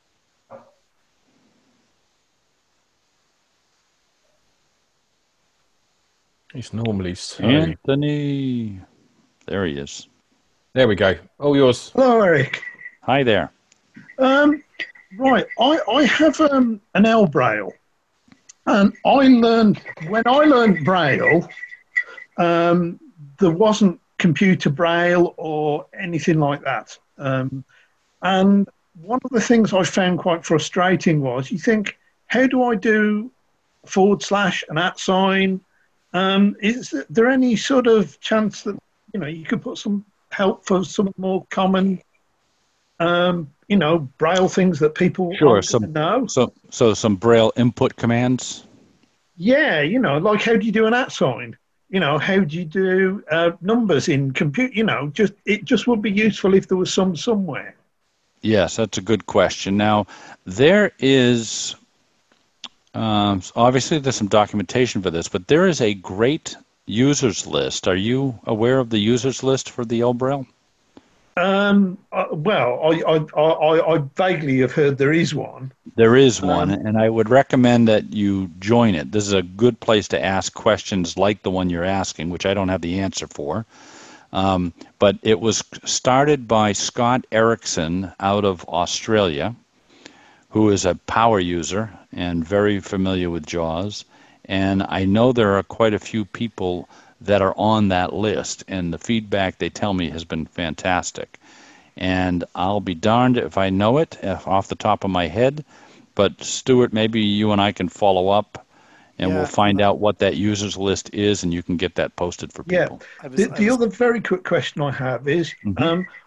D: He's normally so...
C: Anthony. There he is.
D: There we go. All yours.
E: Hello, Eric.
C: Hi there.
E: Um, right. I, I have um, an L Braille. And I learned, when I learned Braille, um, there wasn't computer Braille or anything like that. Um, and one of the things I found quite frustrating was, you think, how do I do forward slash and at sign? Um, is there any sort of chance that, you know, you could put some help for some more common, um, you know, Braille things that people
C: sure, some,
E: know?
C: So, so some Braille input commands?
E: Yeah, you know, like how do you do an at sign? You know, how do you do uh, numbers in compute? You know, just it just would be useful if there was some somewhere.
C: Yes, that's a good question. Now, there is... Um, obviously, there's some documentation for this, but there is a great users list. Are you aware of the users list for the L Braille?
E: Um, uh, well, I, I, I, I vaguely have heard there is one.
C: There is one,
E: um,
C: and I would recommend that you join it. This is a good place to ask questions like the one you're asking, which I don't have the answer for. Um, but it was started by Scott Erickson out of Australia, who is a power user and very familiar with JAWS. And I know there are quite a few people that are on that list, and the feedback they tell me has been fantastic. And I'll be darned if I know it off the top of my head, but Stuart, maybe you and I can follow up, and yeah. we'll find out what that users list is, and you can get that posted for people.
E: Yeah. Was, the the was... other very quick question I have is, mm-hmm. um,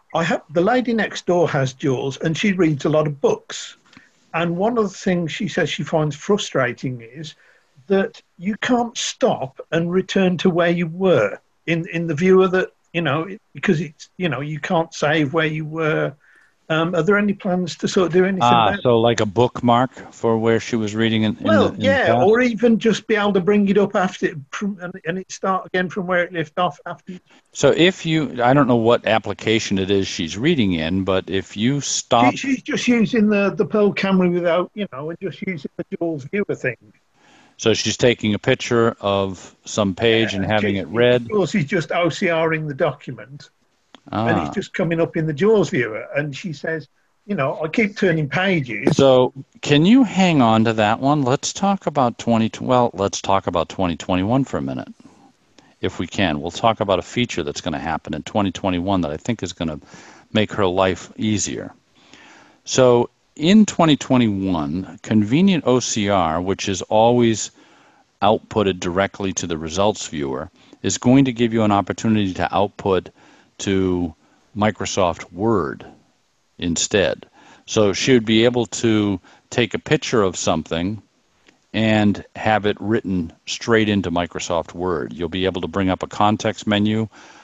E: I have the lady next door has JAWS, and she reads a lot of books. And one of the things she says she finds frustrating is that you can't stop and return to where you were in, in the viewer that, you know, because it's, you know, you can't save where you were. Um, are there any plans to sort of do anything
C: Ah,
E: about it?
C: so like a bookmark for where she was reading in, in
E: Well,
C: the, in
E: yeah,
C: the past?
E: or even just be able to bring it up after it, from, and, and it start again from where it left off after you.
C: So if you, I don't know what application it is she's reading in, but if you stop...
E: She, she's just using the, the Pearl Camera without, you know, and just using the JAWS viewer thing.
C: So she's taking a picture of some page
E: Yeah,
C: and having
E: she,
C: it read?
E: JAWS is just OCRing the document,
C: Ah.
E: and it's just coming up in the JAWS viewer. And she says, you know, I keep turning pages.
C: So can you hang on to that one? Let's talk about twenty. Well, let's talk about twenty twenty-one for a minute, if we can. We'll talk about a feature that's going to happen in twenty twenty-one that I think is going to make her life easier. So in twenty twenty-one, Convenient O C R, which is always outputted directly to the results viewer, is going to give you an opportunity to output to Microsoft Word instead. So she would be able to take a picture of something and have it written straight into Microsoft Word. You'll be able to bring up a context menu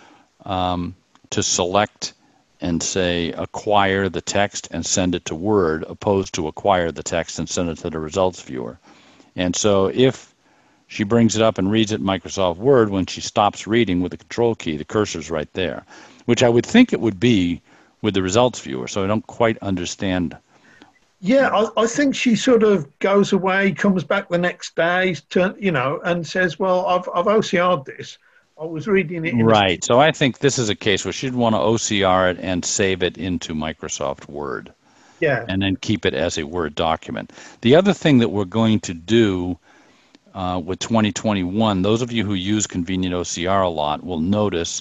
C: um, to select and say acquire the text and send it to Word, opposed to acquire the text and send it to the results viewer. And so if she brings it up and reads it in Microsoft Word, when she stops reading with the control key, the cursor's right there, which I would think it would be with the results viewer, so I don't quite understand.
E: Yeah, I, I think she sort of goes away, comes back the next day, to, you know, and says, well, I've, I've O C R'd this. I was reading it. In
C: Right,
E: a...
C: so I think this is a case where she'd want to O C R it and save it into Microsoft Word.
E: Yeah.
C: And then keep it as a Word document. The other thing that we're going to do uh, with twenty twenty-one, those of you who use Convenient O C R a lot will notice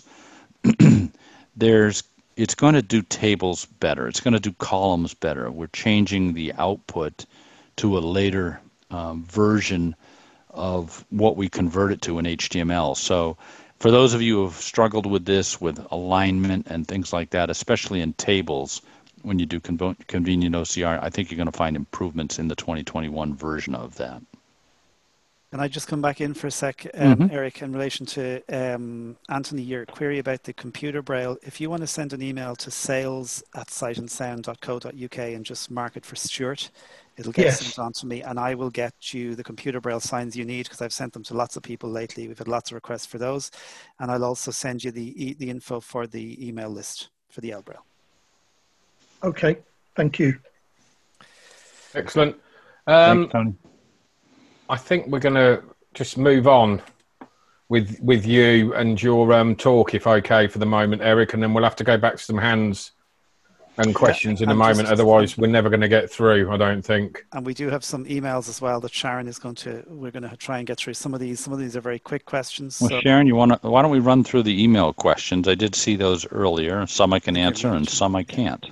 C: there's it's going to do tables better. It's going to do columns better. We're changing the output to a later um, version of what we convert it to in H T M L. So for those of you who have struggled with this, with alignment and things like that, especially in tables, when you do con- Convenient O C R, I think you're going to find improvements in the twenty twenty-one version of that.
A: Can I just come back in for a sec, um,
C: Mm-hmm.
A: Eric, in relation to um, Anthony, your query about the computer braille? If you want to send an email to sales at sight and sound dot co dot U K and just mark it for Stuart, it'll get
E: Yes.
A: sent on to me, and I will get you the computer braille signs you need, because I've sent them to lots of people lately. We've had lots of requests for those, and I'll also send you the e- the info for the email list for the L Braille.
E: Okay, thank you.
D: Excellent. Um,
C: Thanks, Tony.
D: I think we're going to just move on with with you and your um, talk, if okay, for the moment, Eric, and then we'll have to go back to some hands and questions
A: Yeah,
D: in a
A: and
D: moment.
A: just-
D: Otherwise, we're never going to get through, I don't think.
A: And we do have some emails as well that Sharon is going to, we're going to try and get through some of these. Some of these are very quick questions.
C: Well,
A: So
C: Sharon, you want to? Why don't we run through the email questions? I did see those earlier. Some I can answer, and some I can't.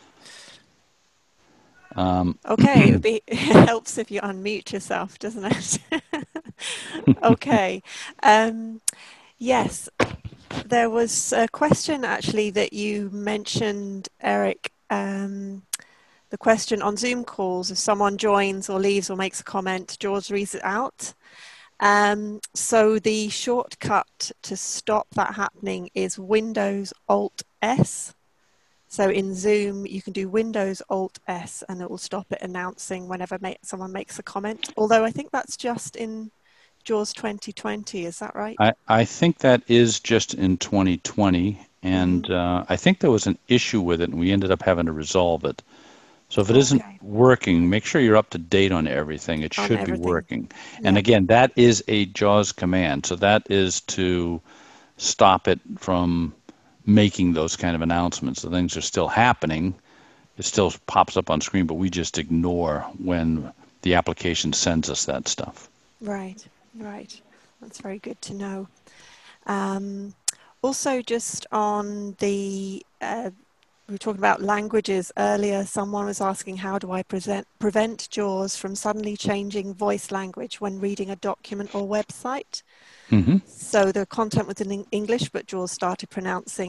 C: Um,
B: Okay, it, would be, it helps if you unmute yourself, doesn't it? Okay. Um, yes, there was a question actually that you mentioned, Eric. Um, the question on Zoom calls, if someone joins or leaves or makes a comment, JAWS reads it out. Um, so the shortcut to stop that happening is Windows Alt S. So in Zoom, you can do Windows Alt S and it will stop it announcing whenever ma- someone makes a comment. Although I think that's just in JAWS twenty twenty, is that right?
C: I, I think that is just in twenty twenty, and
B: Mm-hmm.
C: uh, I think there was an issue with it, and we ended up having to resolve it. So if it
B: Okay.
C: isn't working, make sure you're up to date on everything. It
B: On
C: should
B: everything.
C: be working. And
B: Yeah.
C: again, that is a JAWS command. So that is to stop it from making those kind of announcements. The things are still happening. It still pops up on screen, but we just ignore when the application sends us that stuff.
B: Right, right. That's very good to know. Um, also, just on the, uh, we were talking about languages earlier. Someone was asking, how do I present, prevent JAWS from suddenly changing voice language when reading a document or website?
C: Mm-hmm.
B: So the content was in English, but JAWS started pronouncing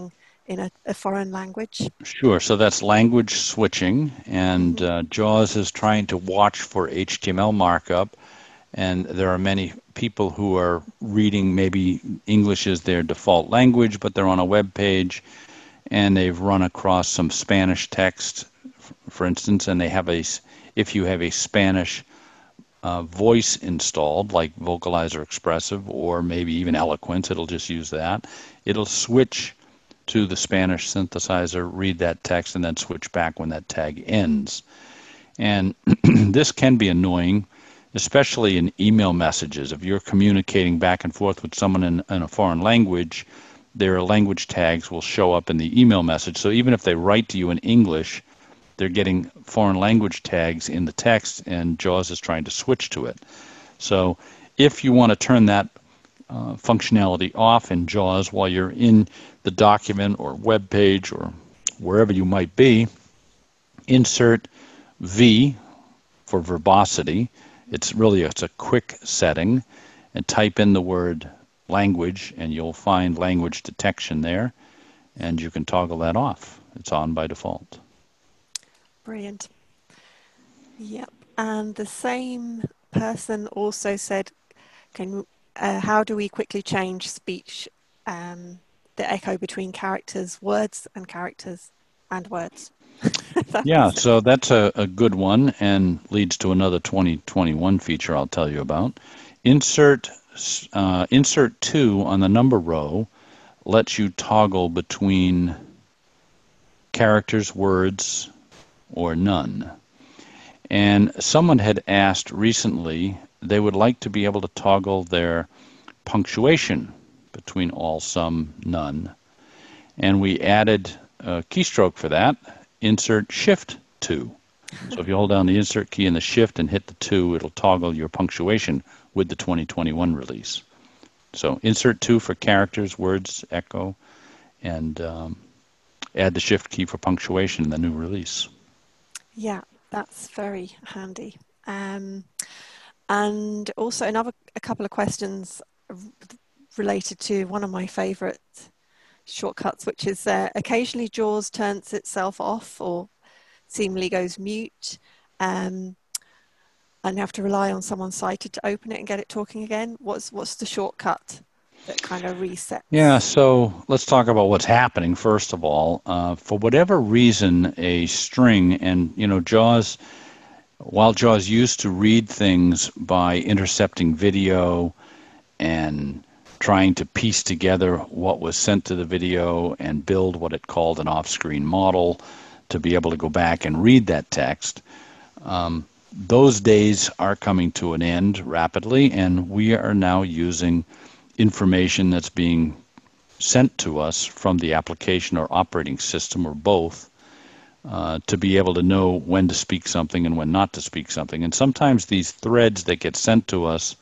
B: in a, a foreign language?
C: Sure. So that's language switching, and uh, JAWS is trying to watch for H T M L markup, and there are many people who are reading, maybe English is their default language, but they're on a web page, and they've run across some Spanish text, for instance, and they have a, if you have a Spanish uh, voice installed, like Vocalizer Expressive, or maybe even Eloquence, it'll just use that, it'll switch to the Spanish synthesizer, read that text, and then switch back when that tag ends. And this can be annoying, especially in email messages. If you're communicating back and forth with someone in, in a foreign language, their language tags will show up in the email message. So even if they write to you in English, they're getting foreign language tags in the text, and JAWS is trying to switch to it. So if you want to turn that uh, functionality off in JAWS while you're in the document or web page or wherever you might be, insert V for verbosity. It's really it's a quick setting, and type in the word language, and you'll find language detection there, and you can toggle that off. It's on by default.
B: Brilliant. Yep. And the same person also said, "Can uh, how do we quickly change speech, um, the echo between characters, words, and characters and words?"
C: Yeah, so that's a, a good one, and leads to another twenty twenty-one feature I'll tell you about. Insert uh, insert two on the number row lets you toggle between characters, words, or none. And someone had asked recently they would like to be able to toggle their punctuation between all, some, none. And we added a keystroke for that. Insert shift two. So if you hold down the insert key and the shift and hit the two, it'll toggle your punctuation with the twenty twenty-one release. So insert two for characters, words, echo, and um, add the shift key for punctuation in the new release.
B: Yeah, that's very handy. Um, and also another a couple of questions related to one of my favorite shortcuts, which is uh, occasionally JAWS turns itself off or seemingly goes mute, um, and you have to rely on someone sighted to open it and get it talking again. What's what's the shortcut that kind of resets?
C: Yeah, so let's talk about what's happening first of all. Uh, for whatever reason, a string, and you know, JAWS, while JAWS used to read things by intercepting video and trying to piece together what was sent to the video and build what it called an off-screen model to be able to go back and read that text, um, those days are coming to an end rapidly, and we are now using information that's being sent to us from the application or operating system, or both, uh, to be able to know when to speak something and when not to speak something. And sometimes these threads that get sent to us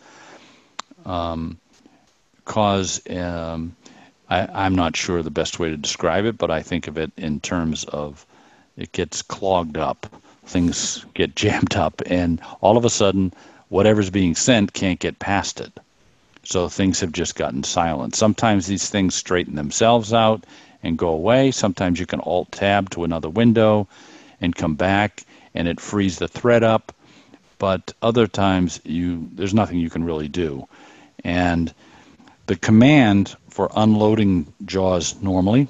C: um, cause, um, I, I'm not sure the best way to describe it, but I think of it in terms of it gets clogged up. Things get jammed up, and all of a sudden, whatever's being sent can't get past it. So things have just gotten silent. Sometimes these things straighten themselves out and go away. Sometimes you can Alt-Tab to another window and come back, and it frees the thread up. But other times, you there's nothing you can really do. And the command for unloading JAWS normally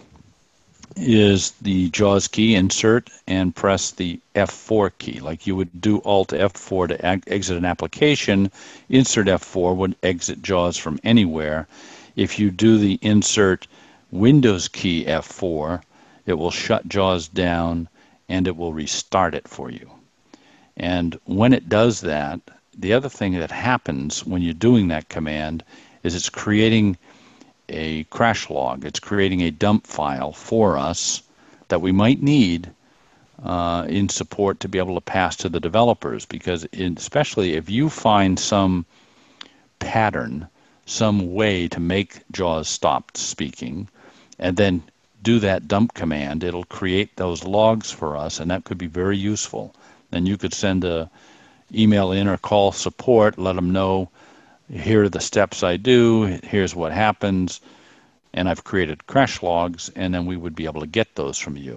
C: is the JAWS key, insert, and press the F four key. Like you would do Alt F four to exit an application, insert F four would exit JAWS from anywhere. If you do the insert Windows key F four, it will shut JAWS down and it will restart it for you. And when it does that, the other thing that happens when you're doing that command is it's creating a crash log. It's creating a dump file for us that we might need uh, in support to be able to pass to the developers, because in, especially if you find some pattern, some way to make JAWS stop speaking, and then do that dump command, it'll create those logs for us, and that could be very useful. Then you could send a email in or call support, let them know, here are the steps I do, here's what happens, and I've created crash logs, and then we would be able to get those from you.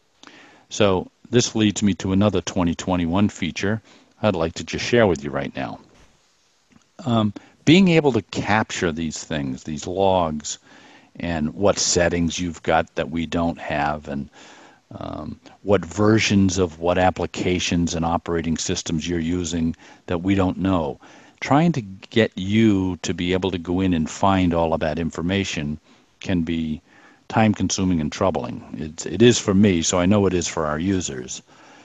C: So this leads me to another twenty twenty-one feature I'd like to just share with you right now. Um, being able to capture these things, these logs, and what settings you've got that we don't have, and um, what versions of what applications and operating systems you're using that we don't know. Trying to get you to be able to go in and find all of that information can be time-consuming and troubling. It's, it is for me, so I know it is for our users.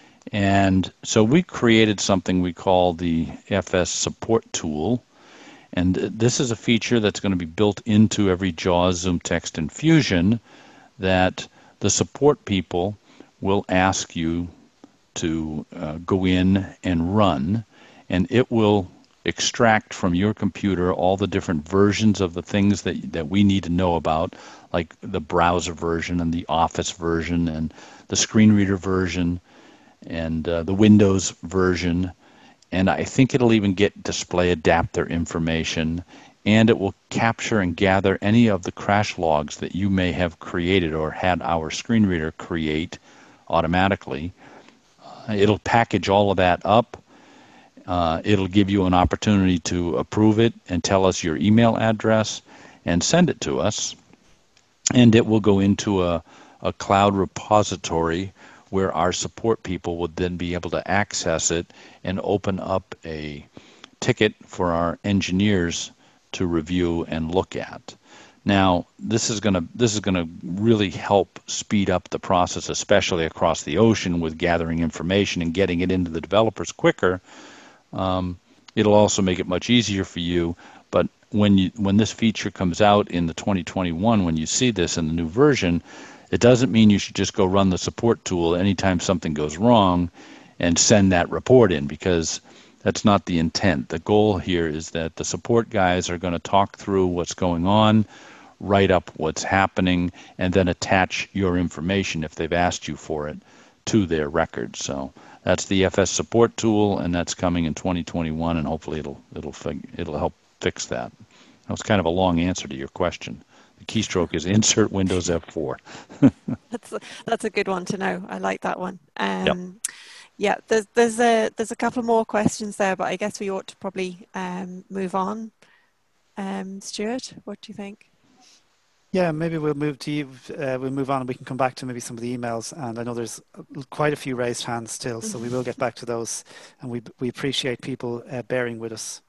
C: And so we created something we call the F S support tool. And this is a feature that's going to be built into every JAWS, ZoomText, and Fusion that the support people will ask you to uh, go in and run, and it will extract from your computer all the different versions of the things that, that we need to know about, like the browser version and the Office version and the screen reader version and uh, the Windows version. And I think it'll even get display adapter information, and it will capture and gather any of the crash logs that you may have created or had our screen reader create automatically. Uh, it'll package all of that up. Uh, it'll give you an opportunity to approve it and tell us your email address and send it to us. And it will go into a, a cloud repository where our support people would then be able to access it and open up a ticket for our engineers to review and look at. Now, this is going to this is going to really help speed up the process, especially across the ocean, with gathering information and getting it into the developers quicker. Um, it'll also make it much easier for you. But when you when this feature comes out in the twenty twenty-one, when you see this in the new version, it doesn't mean you should just go run the support tool anytime something goes wrong and send that report in, because that's not the intent. The goal here is that the support guys are going to talk through what's going on, write up what's happening, and then attach your information, if they've asked you for it, to their record. So that's the F S support tool, and that's coming in twenty twenty-one, and hopefully it'll it'll it'll help fix that. That was kind of a long answer to your question. The keystroke is insert Windows F four.
B: that's a, that's a good one to know. I like that one. Um,
C: yep.
B: Yeah, there's there's a there's a couple more questions there, but I guess we ought to probably um, move on. Um, Stuart, what do you think?
A: Yeah, maybe we'll move to you. Uh, we'll move on, and we can come back to maybe some of the emails. And I know there's quite a few raised hands still, so we will get back to those. And we we appreciate people uh, bearing with us.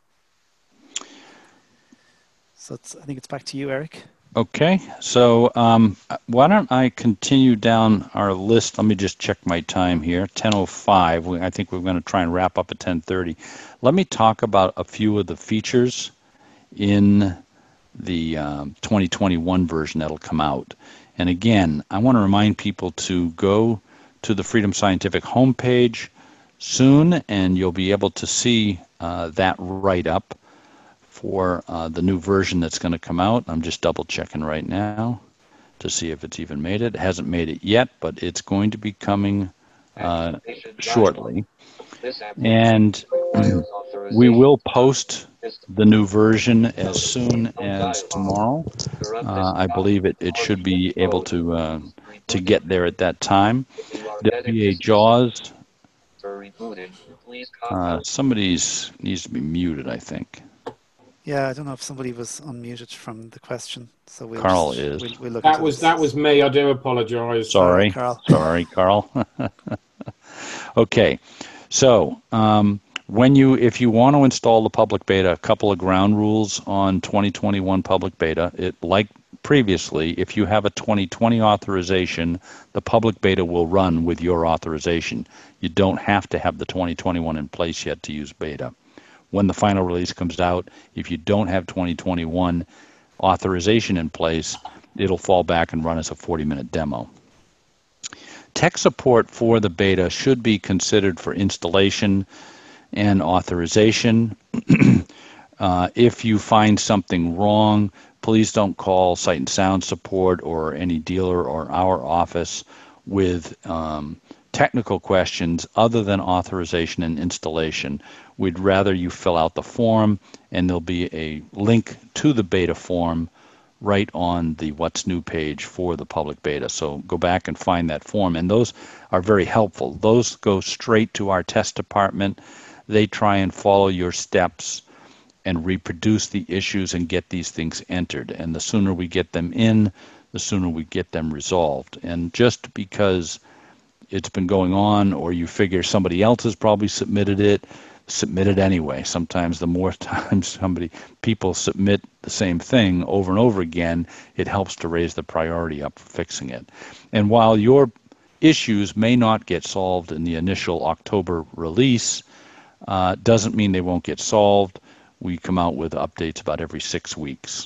A: So it's, I think it's back to you, Eric.
C: Okay, so um, why don't I continue down our list? Let me just check my time here. ten oh five. I think we're going to try and wrap up at ten thirty. Let me talk about a few of the features in the um, twenty twenty-one version that'll come out. And again, I want to remind people to go to the Freedom Scientific homepage soon, and you'll be able to see uh, that write-up for uh, the new version that's going to come out. I'm just double checking right now to see if it's even made it. It hasn't made it yet, but it's going to be coming uh, shortly. And we will post the new version as soon as tomorrow. Uh, I believe it, it should be able to uh, to get there at that time. There'll be a JAWS. Uh, somebody's needs to be muted, I think.
A: Yeah, I don't know if somebody was unmuted from the question. So we'll
C: Carl
A: just,
C: is.
A: We'll, we'll look
D: that was this. That was me. I do apologise.
C: Sorry,
A: Carl.
C: Sorry, Carl. Okay, so um, when you, if you want to install the public beta, a couple of ground rules on twenty twenty-one public beta. It like previously, if you have a twenty twenty authorization, the public beta will run with your authorization. You don't have to have the twenty twenty-one in place yet to use beta. When the final release comes out, if you don't have twenty twenty-one authorization in place, it'll fall back and run as a forty minute demo. Tech support for the beta should be considered for installation and authorization. uh, if you find something wrong, please don't call Sight and Sound support or any dealer or our office with um, technical questions other than authorization and installation. We'd rather you fill out the form, and there'll be a link to the beta form right on the What's New page for the public beta. So go back and find that form, and those are very helpful. Those go straight to our test department. They try and follow your steps and reproduce the issues and get these things entered. And the sooner we get them in, the sooner we get them resolved. And just because it's been going on, or you figure somebody else has probably submitted it, submit it anyway. Sometimes the more times somebody people submit the same thing over and over again, it helps to raise the priority up for fixing it. And while your issues may not get solved in the initial October release, uh, doesn't mean they won't get solved. We come out with updates about every six weeks.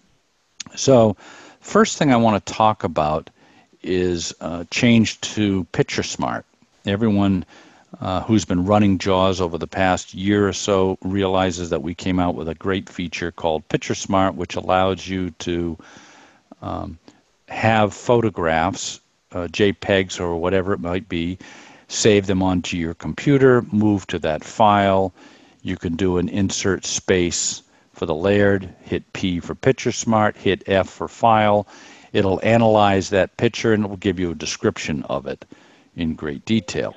C: So first thing I want to talk about is uh, change to PictureSmart. Everyone uh, who's been running JAWS over the past year or so realizes that we came out with a great feature called PictureSmart, which allows you to um, have photographs, uh, JPEGs or whatever it might be, save them onto your computer, move to that file. You can do an insert space for the layered, hit P for PictureSmart, hit F for file. It'll analyze that picture and it will give you a description of it in great detail.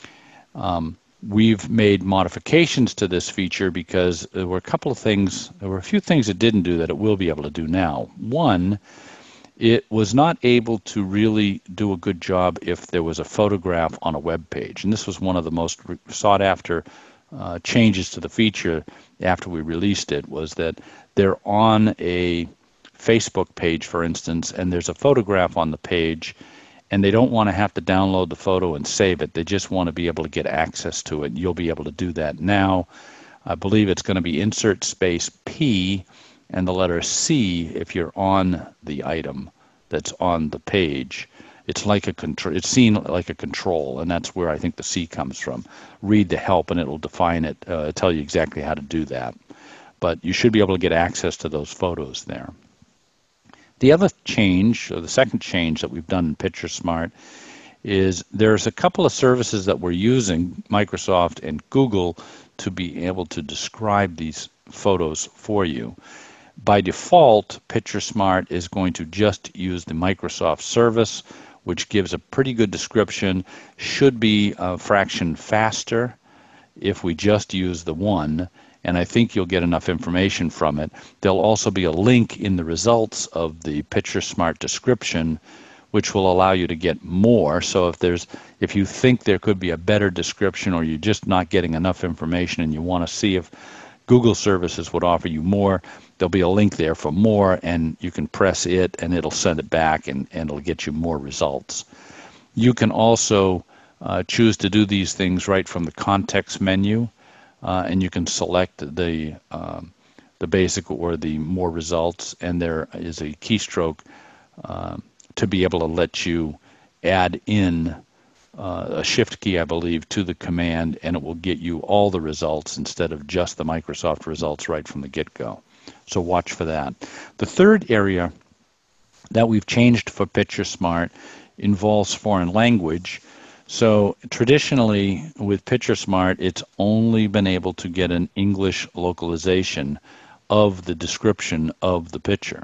C: Um, we've made modifications to this feature because there were a couple of things, there were a few things it didn't do that it will be able to do now. One, it was not able to really do a good job if there was a photograph on a web page. And this was one of the most sought after uh, changes to the feature after we released it, was that they're on a Facebook page, for instance, and there's a photograph on the page, and they don't want to have to download the photo and save it. They just want to be able to get access to it. You'll be able to do that now. I believe it's going to be insert space P and the letter C if you're on the item that's on the page. It's like a control. It's seen like a control, and that's where I think the C comes from. Read the help, and it'll define it, uh, tell you exactly how to do that. But you should be able to get access to those photos there. The other change, or the second change that we've done in PictureSmart, is there's a couple of services that we're using, Microsoft and Google, to be able to describe these photos for you. By default, PictureSmart is going to just use the Microsoft service, which gives a pretty good description, should be a fraction faster if we just use the one, and I think you'll get enough information from it. There'll also be a link in the results of the PictureSmart description, which will allow you to get more. So if there's, if you think there could be a better description, or you're just not getting enough information and you want to see if Google services would offer you more, there'll be a link there for more, and you can press it and it'll send it back, and, and it'll get you more results. You can also uh, choose to do these things right from the context menu, uh, and you can select the, um, the basic or the more results, and there is a keystroke uh, to be able to let you add in Uh, a shift key, I believe, to the command, and it will get you all the results instead of just the Microsoft results right from the get-go. So watch for that. The third area that we've changed for PictureSmart involves foreign language. So traditionally with PictureSmart, it's only been able to get an English localization of the description of the picture.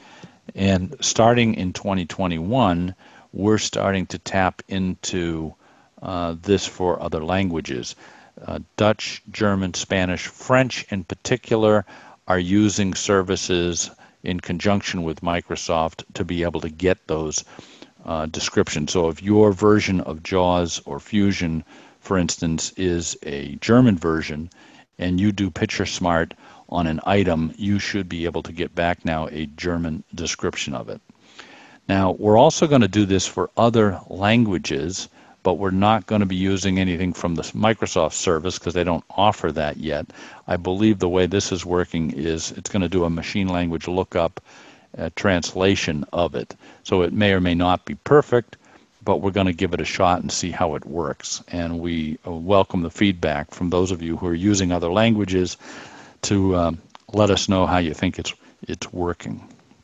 C: And starting in twenty twenty-one, we're starting to tap into uh, this for other languages. Uh, Dutch, German, Spanish, French in particular are using services in conjunction with Microsoft to be able to get those uh, descriptions. So if your version of JAWS or Fusion, for instance, is a German version, and you do PictureSmart on an item, you should be able to get back now a German description of it. Now, we're also going to do this for other languages, but we're not going to be using anything from the Microsoft service because they don't offer that yet. I believe the way this is working is it's going to do a machine language lookup uh, translation of it. So it may or may not be perfect, but we're going to give it a shot and see how it works. And we uh, welcome the feedback from those of you who are using other languages to um, let us know how you think it's it's working.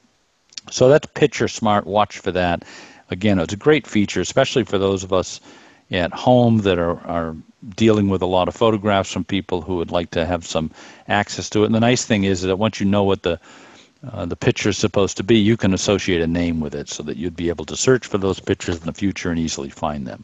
C: So that's PictureSmart. Watch for that. Again, it's a great feature, especially for those of us at home that are, are dealing with a lot of photographs from people who would like to have some access to it. And the nice thing is that once you know what the uh, the picture is supposed to be, you can associate a name with it so that you'd be able to search for those pictures in the future and easily find them.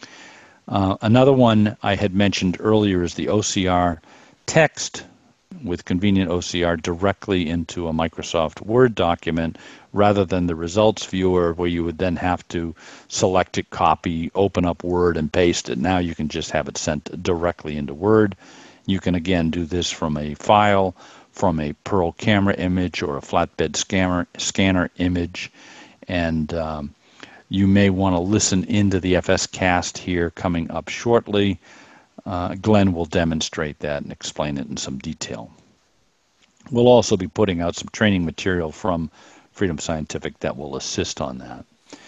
C: Uh, another one I had mentioned earlier is the O C R text with convenient O C R directly into a Microsoft Word document rather than the results viewer where you would then have to select it, copy, open up Word, and paste it. Now you can just have it sent directly into Word. You can again do this from a file, from a Pearl camera image or a flatbed scanner, scanner image. And um, you may want to listen into the F S cast here coming up shortly. Uh, Glenn will demonstrate that and explain it in some detail. We'll also be putting out some training material from Freedom Scientific that will assist on that.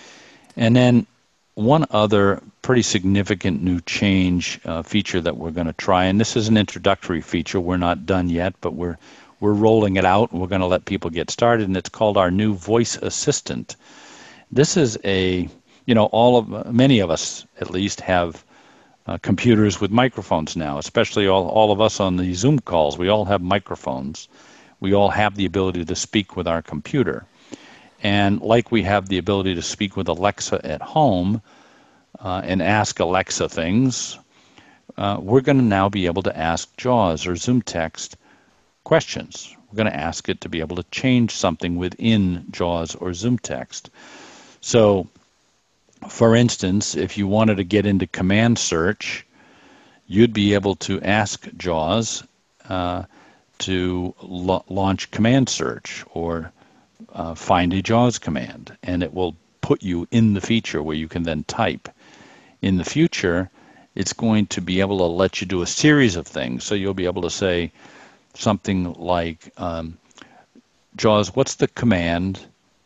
C: And then one other pretty significant new change uh, feature that we're going to try, and this is an introductory feature. We're not done yet, but we're we're rolling it out, and we're going to let people get started, and it's called our new voice assistant. This is a, you know, all of many of us at least have uh, computers with microphones now, especially all, all of us on the Zoom calls. We all have microphones. We all have the ability to speak with our computer. And like we have the ability to speak with Alexa at home uh, and ask Alexa things, uh, we're going to now be able to ask JAWS or ZoomText questions. We're going to ask it to be able to change something within JAWS or ZoomText. So, for instance, if you wanted to get into command search, you'd be able to ask JAWS uh, to lo- launch command search or uh, find a JAWS command, and it will put you in the feature where you can then type. In the future, it's going to be able to let you do a series of things. So you'll be able to say something like, um, JAWS, what's the command?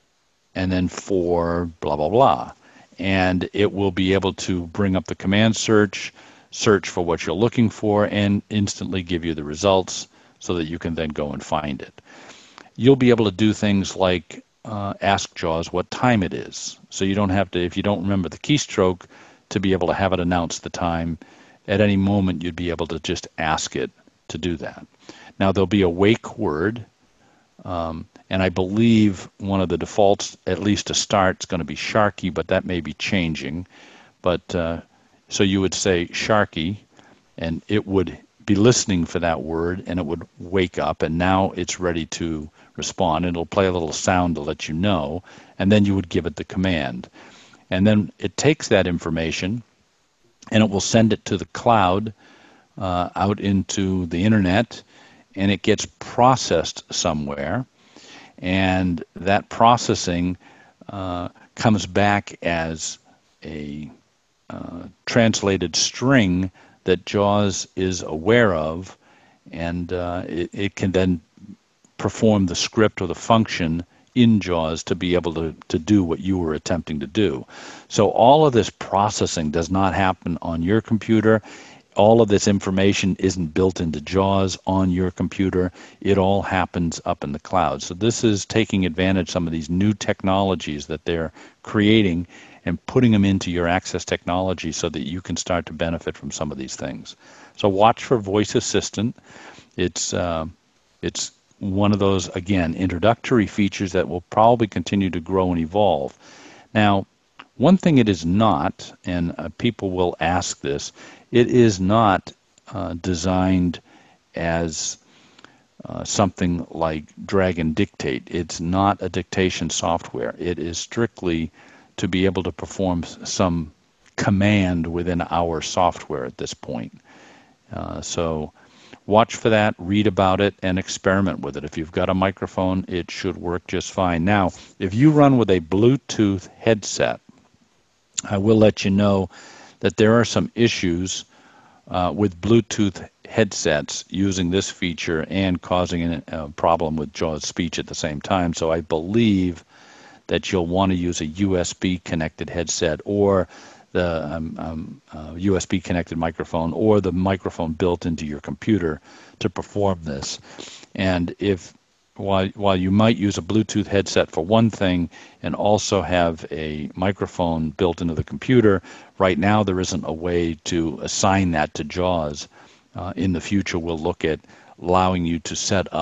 C: And then for blah, blah, blah. And it will be able to bring up the command search, search for what you're looking for, and instantly give you the results so that you can then go and find it. You'll be able to do things like uh, ask JAWS what time it is. So you don't have to, if you don't remember the keystroke, to be able to have it announce the time. At any moment, you'd be able to just ask it to do that. Now, there'll be a wake word. Um, And I believe one of the defaults, at least to start, is going to be Sharky, but that may be changing. But uh, so you would say Sharky, and it would be listening for that word, and it would wake up, and now it's ready to respond. It'll play a little sound to let you know, and then you would give it the command. And then it takes that information, and it will send it to the cloud, uh, out into the internet, and it gets processed somewhere. And that processing uh, comes back as a uh, translated string that JAWS is aware of, and uh, it, it can then perform the script or the function in JAWS to be able to, to do what you were attempting to do. So all of this processing does not happen on your computer. All of this information isn't built into JAWS on your computer. It all happens up in the cloud. So this is taking advantage of some of these new technologies that they're creating and putting them into your Access technology so that you can start to benefit from some of these things. So watch for Voice Assistant. It's uh, it's one of those, again, introductory features that will probably continue to grow and evolve. Now, one thing it is not, and uh, people will ask this, it is not uh, designed as uh, something like drag and dictate. It's not a dictation software. It is strictly to be able to perform some command within our software at this point. Uh, so watch for that, read about it, and experiment with it. If you've got a microphone, it should work just fine. Now, if you run with a Bluetooth headset, I will let you know that there are some issues uh, with Bluetooth headsets using this feature and causing a, a problem with JAWS speech at the same time. So I believe that you'll want to use a U S B connected headset or the um, um, uh, U S B connected microphone or the microphone built into your computer to perform this. And if while while you might use a Bluetooth headset for one thing and also have a microphone built into the computer, right now there isn't a way to assign that to JAWS. Uh, in the future, we'll look at allowing you to set up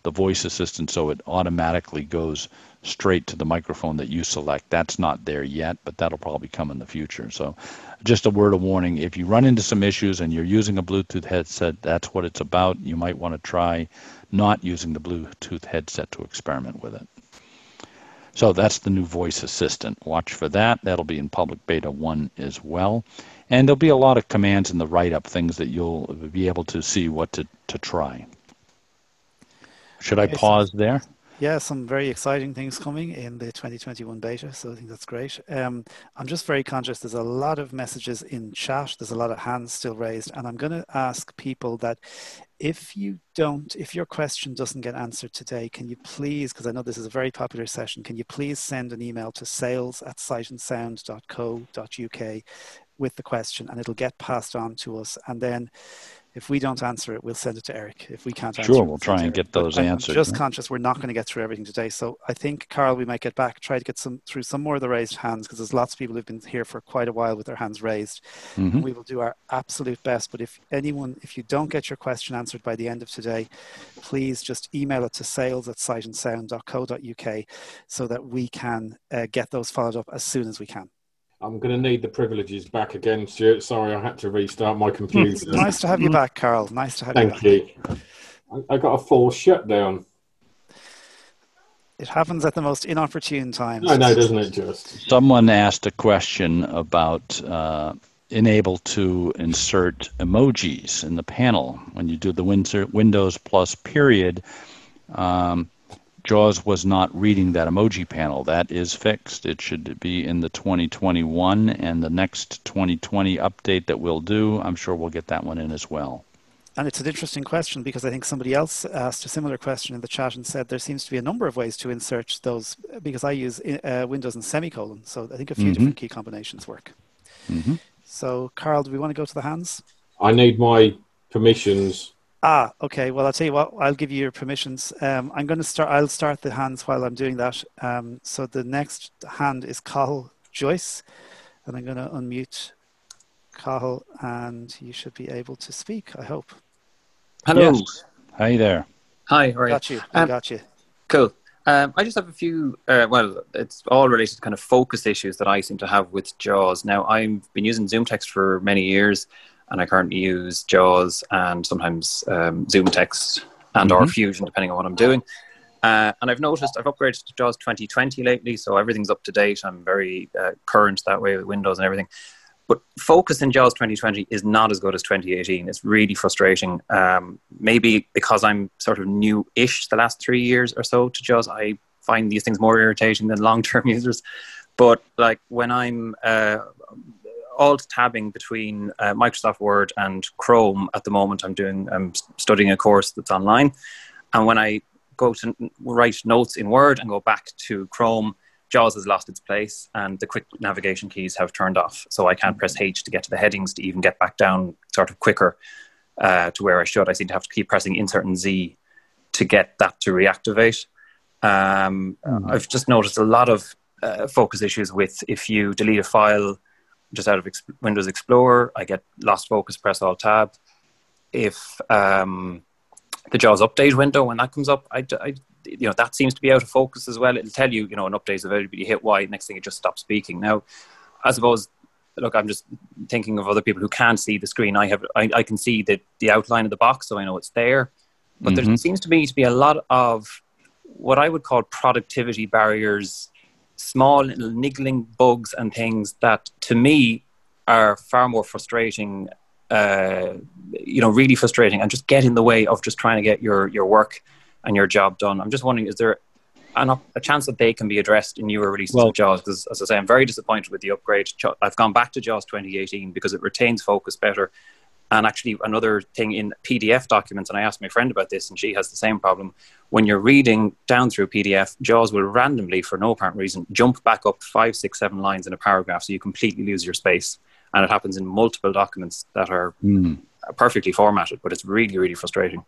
C: the voice assistant so it automatically goes straight to the microphone that you select. That's not there yet, but that'll probably come in the future. So just a word of warning, if you run into some issues and you're using a Bluetooth headset, that's what it's about. You might want to try not using the Bluetooth headset to experiment with it. So that's the new voice assistant. Watch for that. That'll be in public beta one as well. And there'll be a lot of commands in the write-up, things that you'll be able to see what to, to try. Should I pause there?
A: Yeah, some very exciting things coming in the twenty twenty-one beta, so I think that's great. Um, I'm just very conscious there's a lot of messages in chat, there's a lot of hands still raised, and I'm going to ask people that if you don't, if your question doesn't get answered today, can you please, because I know this is a very popular session, can you please send an email to sales at sight and sound dot co dot U K with the question, and it'll get passed on to us, and then if we don't answer it, we'll send it to Eric. If we can't answer
C: sure,
A: it,
C: we'll try and get those
A: I'm
C: answered.
A: I'm just
C: yeah.
A: conscious we're not going to get through everything today. So I think, Carl, we might get back, try to get some through some more of the raised hands, because there's lots of people who've been here for quite a while with their hands raised.
C: Mm-hmm.
A: And we will do our absolute best. But if anyone, if you don't get your question answered by the end of today, please just email it to sales at sight and sound dot co dot U K so that we can uh, get those followed up as soon as we can.
D: I'm going to need the privileges back again, Stuart. Sorry, I had to restart my computer.
A: Nice to have you back, Carl. Nice to have
D: Thank
A: you back.
D: Thank you. I got a forced shutdown.
A: It happens at the most inopportune times.
D: I know, doesn't it, just?
C: Someone asked a question about uh, enable to insert emojis in the panel. When you do the Windows plus period, um, JAWS was not reading that emoji panel. That is fixed. It should be in the twenty twenty-one, and the next twenty twenty update that we'll do, I'm sure we'll get that one in as well.
A: And it's an interesting question, because I think somebody else asked a similar question in the chat and said there seems to be a number of ways to insert those, because I use uh, Windows and semicolon. So I think a few mm-hmm. different key combinations work.
C: Mm-hmm.
A: So, Carl, do we want to go to the hands?
D: I need my permissions.
A: Ah, okay. Well, I'll tell you what, I'll give you your permissions. Um, I'm going to start, I'll start the hands while I'm doing that. Um, so the next hand is Cathal Joyce, and I'm going to unmute Cathal, and you should be able to speak, I hope.
H: Hello.
C: Yes. Hi there.
H: Hi, how are you?
A: Got you. I
H: um,
A: got you.
H: Cool. Um, I just have a few, uh, well, it's all related to kind of focus issues that I seem to have with JAWS. Now, I've been using ZoomText for many years, and I currently use JAWS and sometimes um, ZoomText and mm-hmm. or Fusion, depending on what I'm doing. Uh, and I've noticed I've upgraded to JAWS twenty twenty lately, so everything's up to date. I'm very uh, current that way with Windows and everything. But focus in JAWS twenty twenty is not as good as twenty eighteen. It's really frustrating. Um, maybe because I'm sort of new-ish the last three years or so to JAWS, I find these things more irritating than long-term users. But like when I'm uh, alt-tabbing between uh, Microsoft Word and Chrome at the moment, I'm doing I'm studying a course that's online. And when I go to write notes in Word and go back to Chrome, JAWS has lost its place and the quick navigation keys have turned off. So I can't press H to get to the headings to even get back down sort of quicker uh, to where I should. I seem to have to keep pressing Insert and Z to get that to reactivate. Um, mm. I've just noticed a lot of uh, focus issues with if you delete a file just out of Ex- Windows Explorer, I get lost focus, press Alt-Tab. If um, the JAWS update window, when that comes up, I, I you know, that seems to be out of focus as well. It'll tell you, you know, an update is available, you hit Y, next thing it just stops speaking. Now, I suppose, look, I'm just thinking of other people who can't see the screen. I have, I, I can see the, the outline of the box, so I know it's there. But mm-hmm. there seems to me to be a lot of what I would call productivity barriers, small little niggling bugs and things that, to me, are far more frustrating, uh, you know, really frustrating, and just get in the way of just trying to get your, your work and your job done. I'm just wondering, is there an, a chance that they can be addressed in newer releases well, of JAWS? Because, as I say, I'm very disappointed with the upgrade. I've gone back to JAWS twenty eighteen because it retains focus better. And actually, another thing in P D F documents, and I asked my friend about this, and she has the same problem. When you're reading down through P D F, JAWS will randomly, for no apparent reason, jump back up five, six, seven lines in a paragraph, so you completely lose your space. And it happens in multiple documents that are mm. perfectly formatted, but it's really, really frustrating.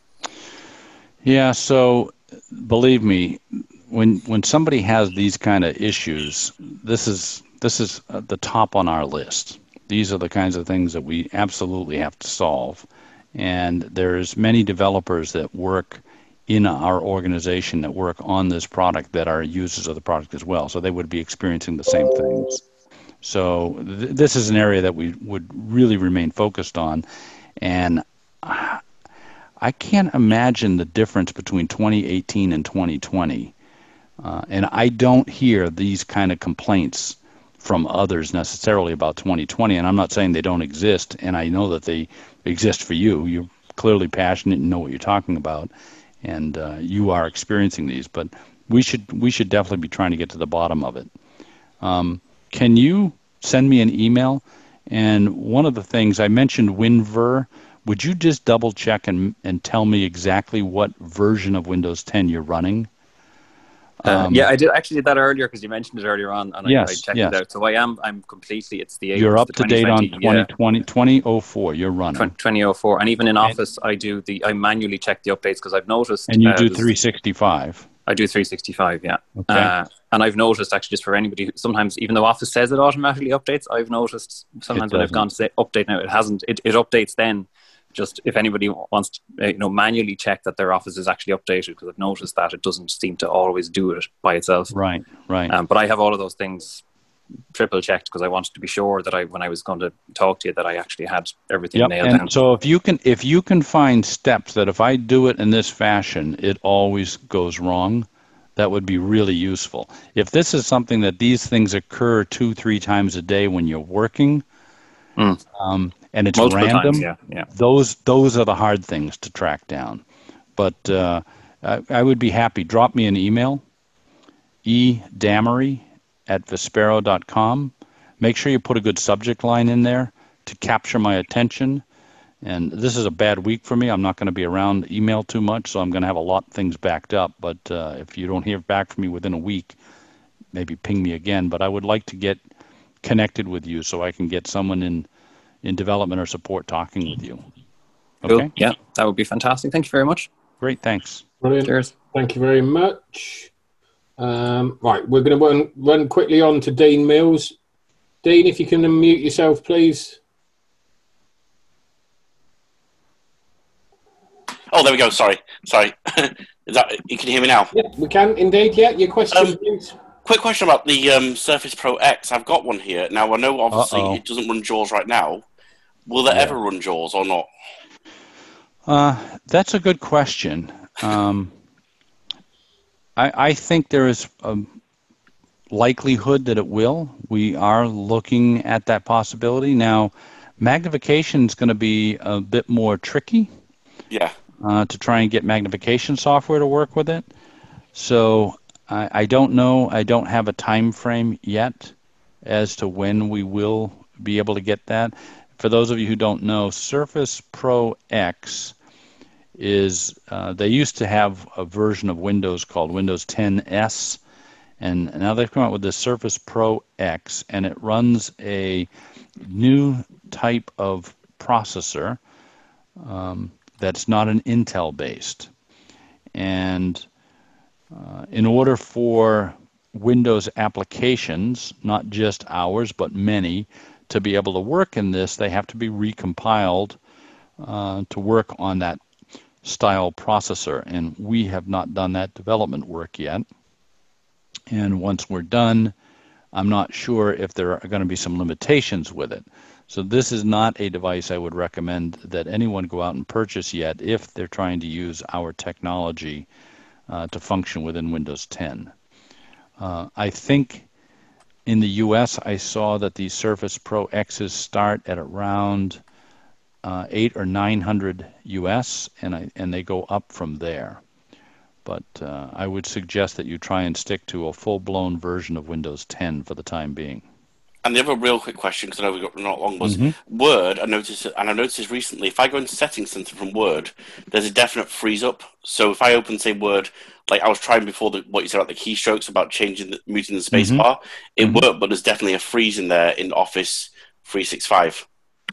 C: Yeah, so believe me, when when somebody has these kind of issues, this is this is the top on our list. These are the kinds of things that we absolutely have to solve. And there's many developers that work in our organization that work on this product that are users of the product as well. So they would be experiencing the same things. So th- this is an area that we would really remain focused on. And I can't imagine the difference between twenty eighteen and twenty twenty. Uh, and I don't hear these kind of complaints from others necessarily about twenty twenty. And I'm not saying they don't exist. And I know that they exist for you. You're clearly passionate and know what you're talking about. And uh, you are experiencing these. But we should we should definitely be trying to get to the bottom of it. Um, can you send me an email? And one of the things I mentioned, WinVer. Would you just double check and and tell me exactly what version of Windows ten you're running?
H: Uh,
C: Um,
H: yeah, I did actually did that earlier because you mentioned it earlier on, and
C: yes,
H: I, I checked
C: yes.
H: it out. So I am I'm completely it's the
C: You're up
H: the
C: to date on
H: twenty twenty,
C: twenty oh four. You're running
H: twenty oh four, and even in
C: and,
H: Office, I do the I manually check the updates because I've noticed.
C: And you
H: uh,
C: do three sixty-five.
H: I do three sixty-five, yeah.
C: Okay.
H: Uh, and I've noticed actually, just for anybody, who, sometimes even though Office says it automatically updates, I've noticed sometimes when I've gone to say update now, it hasn't. It, it updates then. Just if anybody wants to, uh, you know, manually check that their Office is actually updated, because I've noticed that it doesn't seem to always do it by itself.
C: Right, right.
H: Um, but I have all of those things triple checked because I wanted to be sure that I, when I was going to talk to you, that I actually had everything
C: yep.
H: nailed
C: and
H: down.
C: So if you can, if you can find steps that if I do it in this fashion, it always goes wrong, that would be really useful. If this is something that these things occur two, three times a day when you're working, mm. um, and it's
H: Multiple
C: random,
H: times, yeah, yeah.
C: those those are the hard things to track down. But uh, I, I would be happy. Drop me an email, edamery at vispero dot com. Make sure you put a good subject line in there to capture my attention. And this is a bad week for me. I'm not going to be around email too much, so I'm going to have a lot of things backed up. But uh, if you don't hear back from me within a week, maybe ping me again. But I would like to get connected with you so I can get someone in in development or support talking with you. Okay?
H: Cool. Yeah, that would be fantastic. Thank you very much.
C: Great, thanks.
D: Brilliant.
H: Cheers.
D: Thank you very much. Um, right, we're going to run, run quickly on to Dean Mills. Dean, if you can unmute yourself, please.
I: Oh, there we go. Sorry. Sorry. Is that, you can hear me now?
D: Yeah, we can indeed. Yeah, your question,
I: um,
D: please.
I: Quick question about the um, Surface Pro X. I've got one here. Now, I know obviously
C: Uh-oh.
I: it doesn't run JAWS right now. Will that
C: yeah.
I: ever run JAWS or not?
C: Uh, that's a good question. Um, I, I think there is a likelihood that it will. We are looking at that possibility. Now, magnification is going to be a bit more tricky.
I: Yeah.
C: Uh, to try and get magnification software to work with it. So I, I don't know. I don't have a time frame yet as to when we will be able to get that. For those of you who don't know, Surface Pro X is, uh, they used to have a version of Windows called Windows ten S, and now they've come out with the Surface Pro X, and it runs a new type of processor um, that's not an Intel-based. And uh, in order for Windows applications, not just ours, but many, to be able to work in this, they have to be recompiled uh, to work on that style processor. And we have not done that development work yet. And once we're done, I'm not sure if there are going to be some limitations with it. So this is not a device I would recommend that anyone go out and purchase yet if they're trying to use our technology uh, to function within Windows ten. Uh, I think in the U S I saw that the Surface Pro X's start at around uh, eight or nine hundred U S, and I, and they go up from there. But uh, I would suggest that you try and stick to a full-blown version of Windows ten for the time being.
I: And the other real quick question, because I know we've got not long, was
C: Mm-hmm.
I: Word. I noticed, and I noticed this recently. If I go into Settings Center from Word, there's a definite freeze up. So if I open, say, Word, like I was trying before the, what you said about the keystrokes about changing, the, muting the space
C: Mm-hmm.
I: bar, it
C: Mm-hmm.
I: worked, but there's definitely a freeze in there in Office three sixty-five.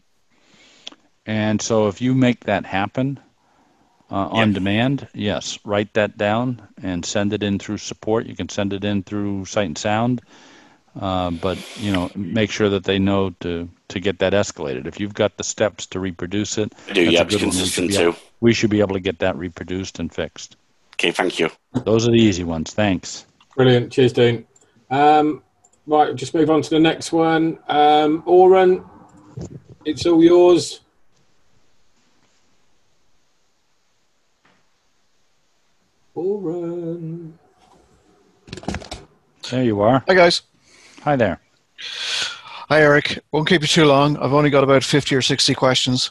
C: And so if you make that happen uh, on
I: Yep.
C: demand, yes, write that down and send it in through support. You can send it in through Sight and Sound. Uh, but, you know, make sure that they know to, to get that escalated. If you've got the steps to reproduce it,
I: I do,
C: that's
I: yeah,
C: a
I: it's
C: good one. We should
I: consistent
C: be
I: too.
C: able- We should be able to get that reproduced and fixed.
I: Okay, thank you.
C: Those are the easy ones. Thanks.
D: Brilliant. Cheers, Dean. Um, right, just move on to the next one. Um, Oren, it's all yours. Oren.
C: There you are.
J: Hi, guys.
C: Hi there.
J: Hi, Eric. Won't keep you too long. I've only got about fifty or sixty questions.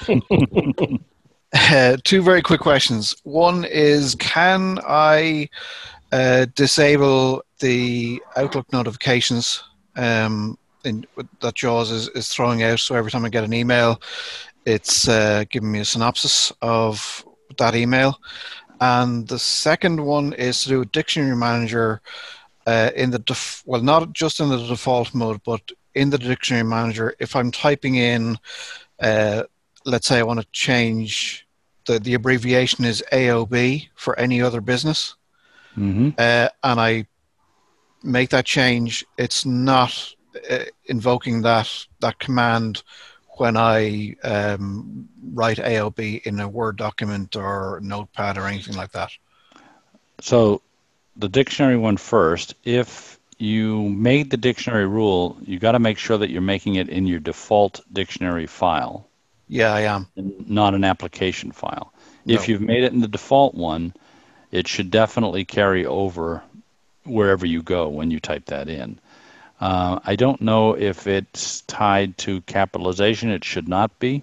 J: uh, two very quick questions. One is, can I uh, disable the Outlook notifications um, in, that JAWS is, is throwing out? So every time I get an email, it's uh, giving me a synopsis of that email. And the second one is to do with Dictionary Manager uh, in the, def well, not just in the default mode, but in the Dictionary Manager. If I'm typing in, uh, let's say I want to change, the, the abbreviation is A O B for any other business,
C: mm-hmm.
J: uh, and I make that change, it's not uh, invoking that, that command when I um, write A O B in a Word document or Notepad or anything like that.
C: So the dictionary one first. If you made the dictionary rule, you got to make sure that you're making it in your default dictionary file.
J: Yeah, I am.
C: Not an application file.
J: No.
C: If you've made it in the default one, it should definitely carry over wherever you go when you type that in. Uh, I don't know if it's tied to capitalization. It should not be.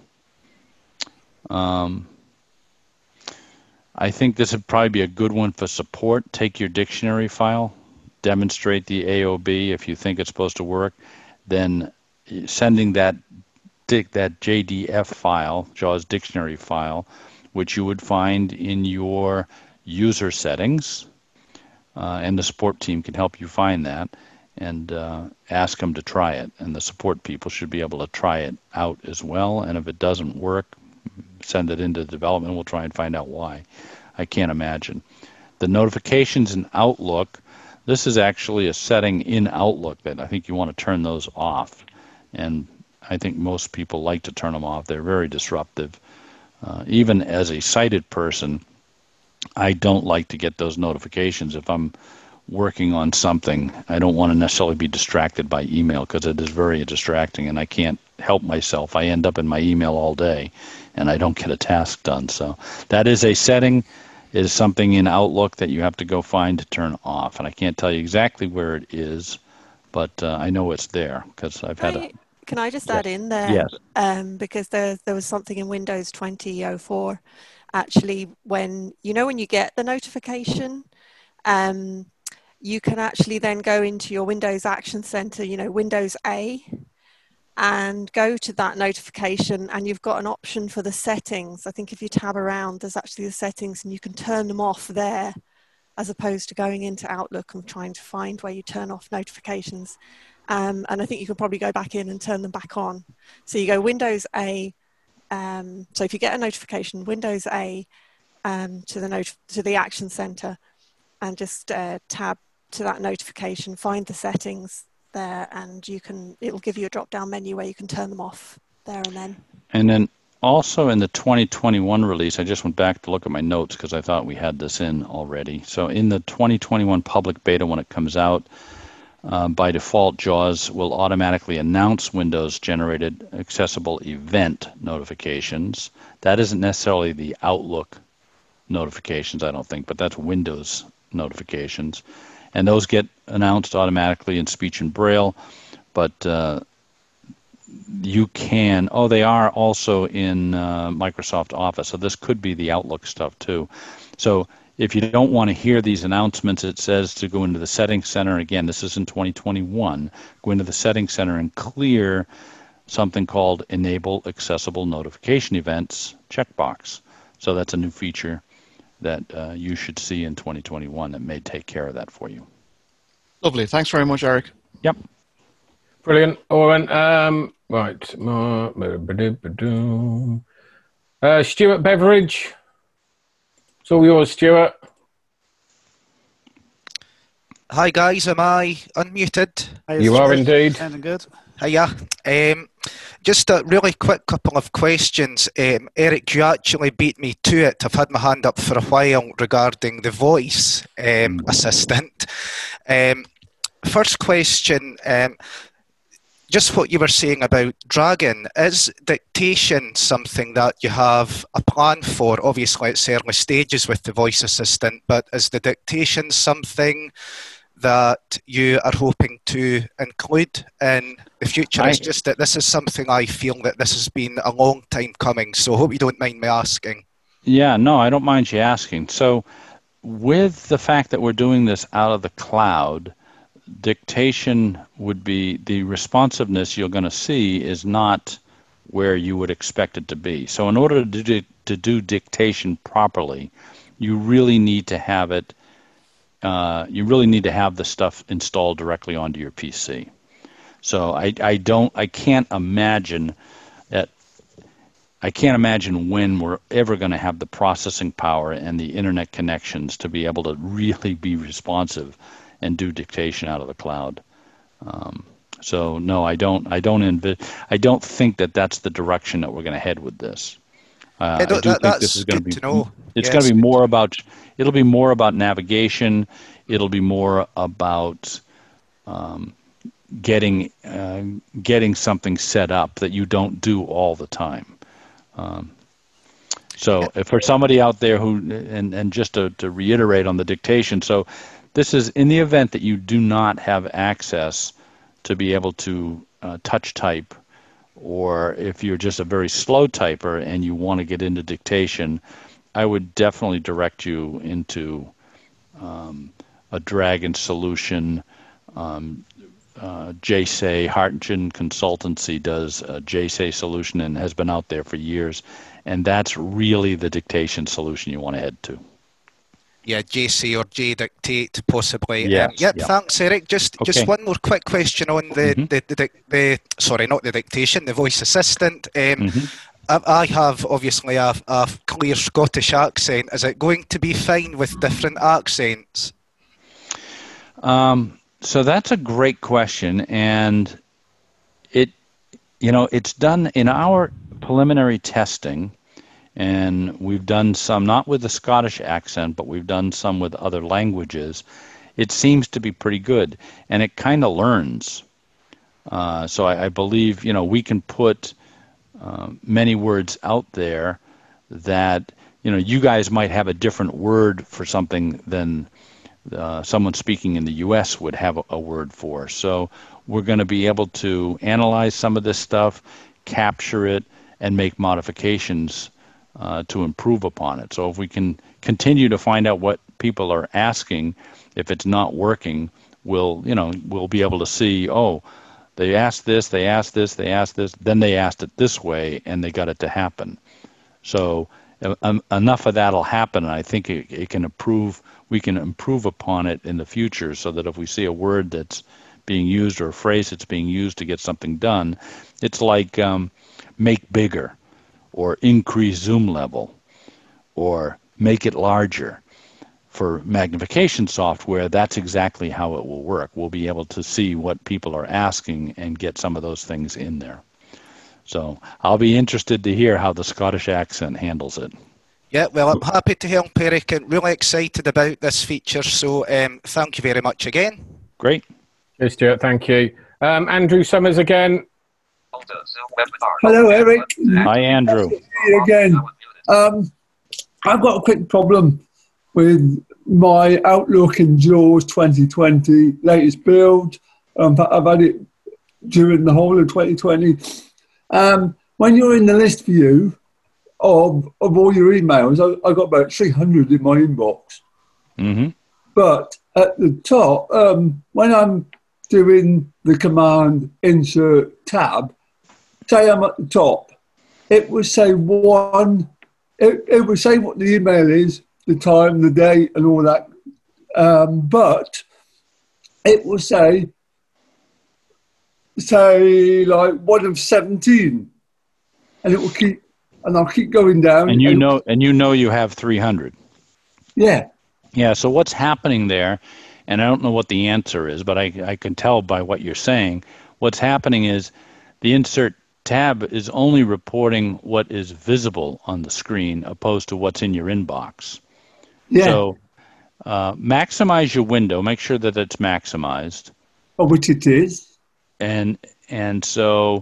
C: Um, I think this would probably be a good one for support. Take your dictionary file, demonstrate the A O B if you think it's supposed to work, then sending that that J D F file, JAWS dictionary file, which you would find in your user settings, uh, and the support team can help you find that, and uh, ask them to try it. And the support people should be able to try it out as well. And if it doesn't work, send it into development. We'll try and find out why. I can't imagine. The notifications in Outlook, this is actually a setting in Outlook that I think you want to turn those off. And I think most people like to turn them off. They're very disruptive. Uh, even as a sighted person, I don't like to get those notifications. If I'm working on something, I don't want to necessarily be distracted by email because it is very distracting and I can't help myself. I end up in my email all day and I don't get a task done. So that is a setting, it is something in Outlook that you have to go find to turn off. And I can't tell you exactly where it is, but uh, I know it's there because I've had a...
B: Can I just
C: yes.
B: add in there?
C: Yes.
B: Um, because there, there was something in Windows twenty oh four, actually, when, you know, when you get the notification, um, you can actually then go into your Windows Action Center, you know, Windows A, and go to that notification, and you've got an option for the settings. I think if you tab around, there's actually the settings, and you can turn them off there, as opposed to going into Outlook and trying to find where you turn off notifications. Um, and I think you can probably go back in and turn them back on. So you go Windows A. Um, so if you get a notification, Windows A um, to the not to the Action Center, and just uh, tab to that notification, find the settings there, and you can. It'll give you a drop-down menu where you can turn them off there and then.
C: And then also in the twenty twenty-one release, I just went back to look at my notes because I thought we had this in already. So in the twenty twenty-one public beta, when it comes out, Uh, by default, JAWS will automatically announce Windows-generated accessible event notifications. That isn't necessarily the Outlook notifications, I don't think, but that's Windows notifications. And those get announced automatically in speech and braille, but uh, you can, oh, they are also in uh, Microsoft Office, so this could be the Outlook stuff too. So if you don't want to hear these announcements, it says to go into the Settings Center. Again, this is in twenty twenty-one. Go into the Settings Center and clear something called Enable Accessible Notification Events checkbox. So that's a new feature that uh, you should see in twenty twenty-one that may take care of that for you.
J: Lovely. Thanks very much, Eric.
C: Yep.
D: Brilliant. Oren, um, right. Uh, Stuart Beveridge. It's all yours, Stuart.
K: Hi guys, am I unmuted?
A: Hi,
D: You are indeed.
A: Sounding good.
K: Hiya. Um, just a really quick couple of questions. Um, Eric, you actually beat me to it. I've had my hand up for a while regarding the voice um, assistant. Um, first question, um, just what you were saying about Dragon. Is dictation something that you have a plan for? Obviously, it's early stages with the voice assistant, but is the dictation something that you are hoping to include in the future?
C: I,
K: it's just that this is something I feel that this has been a long time coming, so I hope you don't mind me asking.
C: Yeah, no, I don't mind you asking. So with the fact that we're doing this out of the cloud, dictation would be, the responsiveness you're going to see is not where you would expect it to be. So in order to do, to do dictation properly, you really need to have it Uh, you really need to have the stuff installed directly onto your P C. So I, I don't, I can't imagine that, I can't imagine when we're ever going to have the processing power and the internet connections to be able to really be responsive and do dictation out of the cloud. Um, so no, I don't, I don't envi- I don't think that that's the direction that we're going to head with this. Uh, I do
K: that,
C: think this is going to be.
K: To know.
C: It's
K: yes.
C: going to be more about. It'll be more about navigation. It'll be more about um, getting uh, getting something set up that you don't do all the time. Um, so, if for somebody out there who, and and just to, to reiterate on the dictation, so this is in the event that you do not have access to be able to uh, touch type, or if you're just a very slow typer and you want to get into dictation, I would definitely direct you into um, a Dragon solution. Um, uh, J S A Y, Hartgen Consultancy does a J S A Y solution and has been out there for years, and that's really the dictation solution you want to head to.
K: Yeah, J S A Y or J-Dictate, possibly.
C: Yes,
K: Um, yep,
C: yep.
K: Thanks, Eric. Just
C: Okay.
K: just one more quick question on the,
C: Mm-hmm.
K: the, the, the, the, sorry, not the dictation, the voice assistant. Um,
C: Mm-hmm.
K: I, I have, obviously, a, a clear Scottish accent. Is it going to be fine with different accents?
C: Um, so that's a great question, and it, you know, it's done in our preliminary testing, and we've done some, not with the Scottish accent, but we've done some with other languages. It seems to be pretty good, and it kind of learns. Uh, so I, I believe, you know, we can put uh, many words out there that, you know, you guys might have a different word for something than uh, someone speaking in the U S would have a, a word for. So we're going to be able to analyze some of this stuff, capture it, and make modifications uh, to improve upon it. So if we can continue to find out what people are asking, if it's not working, we'll, you know, we'll be able to see, oh, they asked this, they asked this, they asked this, then they asked it this way, and they got it to happen. So um, enough of that will happen, and I think it, it can improve. We can improve upon it in the future, so that if we see a word that's being used or a phrase that's being used to get something done, it's like um, make bigger, or increase zoom level, or make it larger. For magnification software, that's exactly how it will work. We'll be able to see what people are asking and get some of those things in there. So I'll be interested to hear how the Scottish accent handles it.
K: Yeah, well, I'm happy to help, Eric, and really excited about this feature. So um, thank you very much again.
C: Great.
D: Yes, Stuart, thank you. Um, Andrew Summers again.
L: Hello, Eric.
C: Hi, Andrew.
L: Here again. Um, I've got a quick problem with my Outlook in JAWS twenty twenty latest build. Um, I've had it during the whole of twenty twenty. Um, when you're in the list view of, of all your emails, I, I've got about three hundred in my inbox.
C: Mm-hmm.
L: But at the top, um, when I'm doing the command insert tab, say I'm at the top, it will say one, it, it will say what the email is, the time, the date, and all that. Um, but it will say, say, like one of seventeen, and it will keep, and I'll keep going down.
C: And you know, and you know, you have three hundred.
L: Yeah.
C: Yeah. So what's happening there and I don't know what the answer is, but I, I can tell by what you're saying. What's happening is the insert tab is only reporting what is visible on the screen opposed to what's in your inbox.
L: Yeah.
C: So uh, maximize your window. Make sure that it's maximized.
L: Oh, which it is.
C: And and so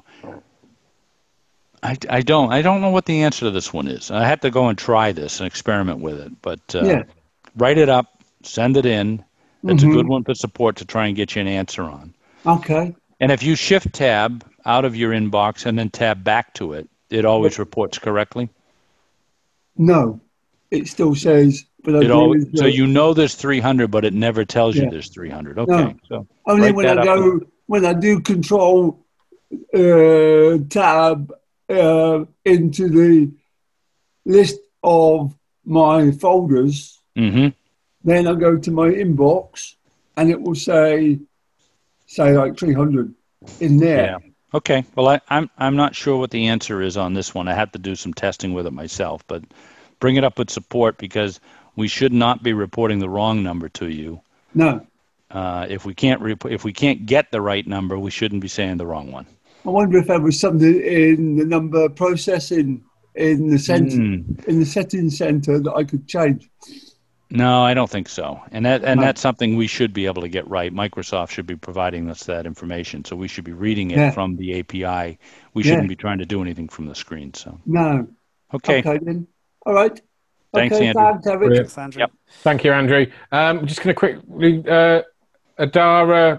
C: I, I don't I don't know what the answer to this one is. I have to go and try this and experiment with it. But uh,
L: Yeah.
C: write it up, send it in. It's
L: Mhm.
C: a good one for support to try and get you an answer on.
L: Okay.
C: And if you shift tab out of your inbox and then tab back to it, it always reports correctly.
L: No, it still says. But I
C: It always,
L: do-
C: so you know there's three hundred, but it never tells you
L: Yeah.
C: there's three hundred. Okay,
L: No.
C: so
L: Only
C: write
L: when
C: that
L: I
C: up
L: go
C: and-
L: when I do control uh, tab uh, into the list of my folders,
C: Mhm.
L: then I go to my inbox, and it will say say like three hundred in there.
C: Yeah. Okay. Well, I, I'm I'm not sure what the answer is on this one. I had to do some testing with it myself, but bring it up with support because we should not be reporting the wrong number to you.
L: No,
C: Uh, if we can't rep- if we can't get the right number, we shouldn't be saying the wrong one.
L: I wonder if there was something in the number processing in the center
C: Mm.
L: in the settings center that I could change.
C: No, I don't think so. And that and
L: No.
C: that's something we should be able to get right. Microsoft should be providing us that information, so we should be reading it
L: Yeah.
C: from the A P I. We
L: Yeah.
C: shouldn't be trying to do anything from the screen. So
L: No.
C: okay.
L: Okay then. All right.
C: Thanks,
L: okay,
C: Andrew.
L: Thanks, Eric.
D: Brilliant.
A: Thanks, Andrew.
D: Yep. Thank you, Andrew. Um, I'm just going to quickly, uh, Adara,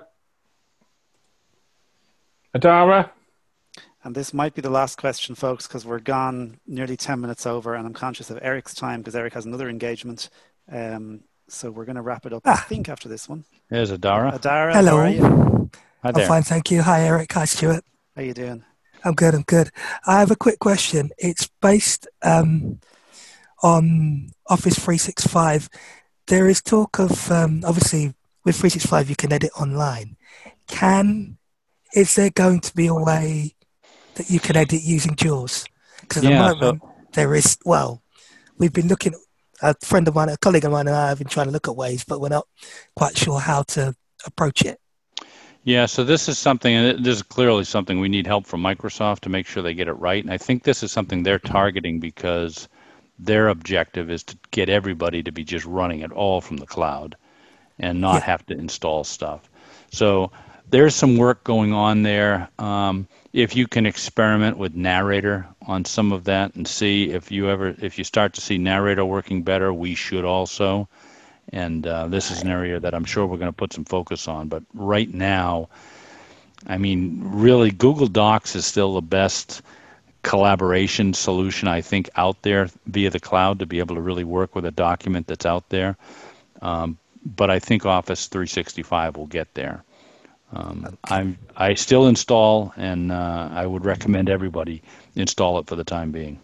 D: Adara.
A: And this might be the last question, folks, because we're gone nearly ten minutes over, and I'm conscious of Eric's time because Eric has another engagement. Um, so we're going to wrap it up, I
M: Ah.
A: think, after this one.
C: There's Adara.
A: Adara,
M: Hello.
A: how are you?
C: Hi
M: I'm
C: there.
M: fine, thank you. Hi, Eric. Hi, Stuart.
A: How you doing?
M: I'm good. I'm good. I have a quick question. It's based um, on Office three sixty-five. There is talk of um, obviously with three sixty-five you can edit online. Can is there going to be a way that you can edit using JAWS? Because at
C: Yeah,
M: the moment there is. Well, we've been looking. A friend of mine, a colleague of mine, and I have been trying to look at ways, but we're not quite sure how to approach it.
C: Yeah, so this is something, and this is clearly something we need help from Microsoft to make sure they get it right. And I think this is something they're targeting because their objective is to get everybody to be just running it all from the cloud and not
M: Yeah.
C: have to install stuff. So there's some work going on there. Um, if you can experiment with Narrator on some of that and see if you ever, if you start to see Narrator working better, we should also. And uh, this is an area that I'm sure we're going to put some focus on. But right now, I mean, really, Google Docs is still the best collaboration solution, I think, out there via the cloud to be able to really work with a document that's out there. Um, but I think Office three sixty-five will get there. Um, I'm, I still install, and uh, I would recommend everybody install it for the time being.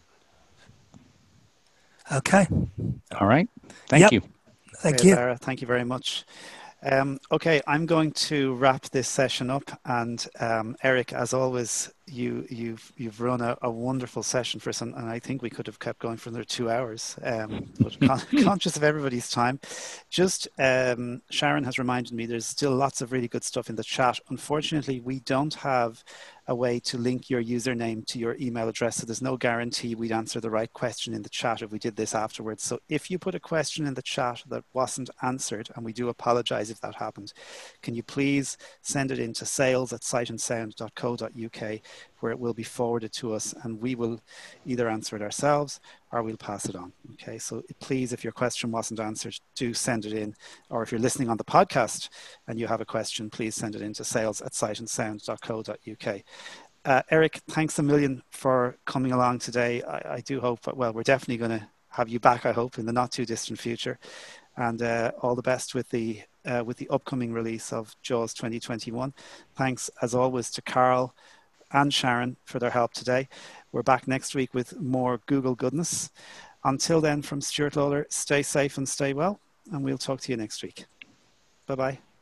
M: Okay.
C: All right. Thank
M: Yep.
C: you.
M: Thank
A: Okay,
M: you.
A: Adara, thank you very much. Um, okay, I'm going to wrap this session up, and um, Eric, as always, you, you've you've run a, a wonderful session for us, and, and I think we could have kept going for another two hours. Um, but con- conscious of everybody's time, just um, Sharon has reminded me there's still lots of really good stuff in the chat. Unfortunately, we don't have a way to link your username to your email address, so there's no guarantee we'd answer the right question in the chat if we did this afterwards. So if you put a question in the chat that wasn't answered, and we do apologize if that happened, can you please send it in to sales at sightandsound dot co dot uk, where it will be forwarded to us, and we will either answer it ourselves or we'll pass it on. Okay, so please, if your question wasn't answered, do send it in. Or if you're listening on the podcast and you have a question, please send it in to sales at sightandsound dot co dot uk. Uh, Eric, thanks a million for coming along today. I, I do hope, well, we're definitely going to have you back, I hope, in the not too distant future. And uh, all the best with the uh, with the upcoming release of JAWS twenty twenty-one. Thanks, as always, to Carl and Sharon for their help today. We're back next week with more Google goodness. Until then, from Stuart Lawler, stay safe and stay well, and we'll talk to you next week. Bye-bye.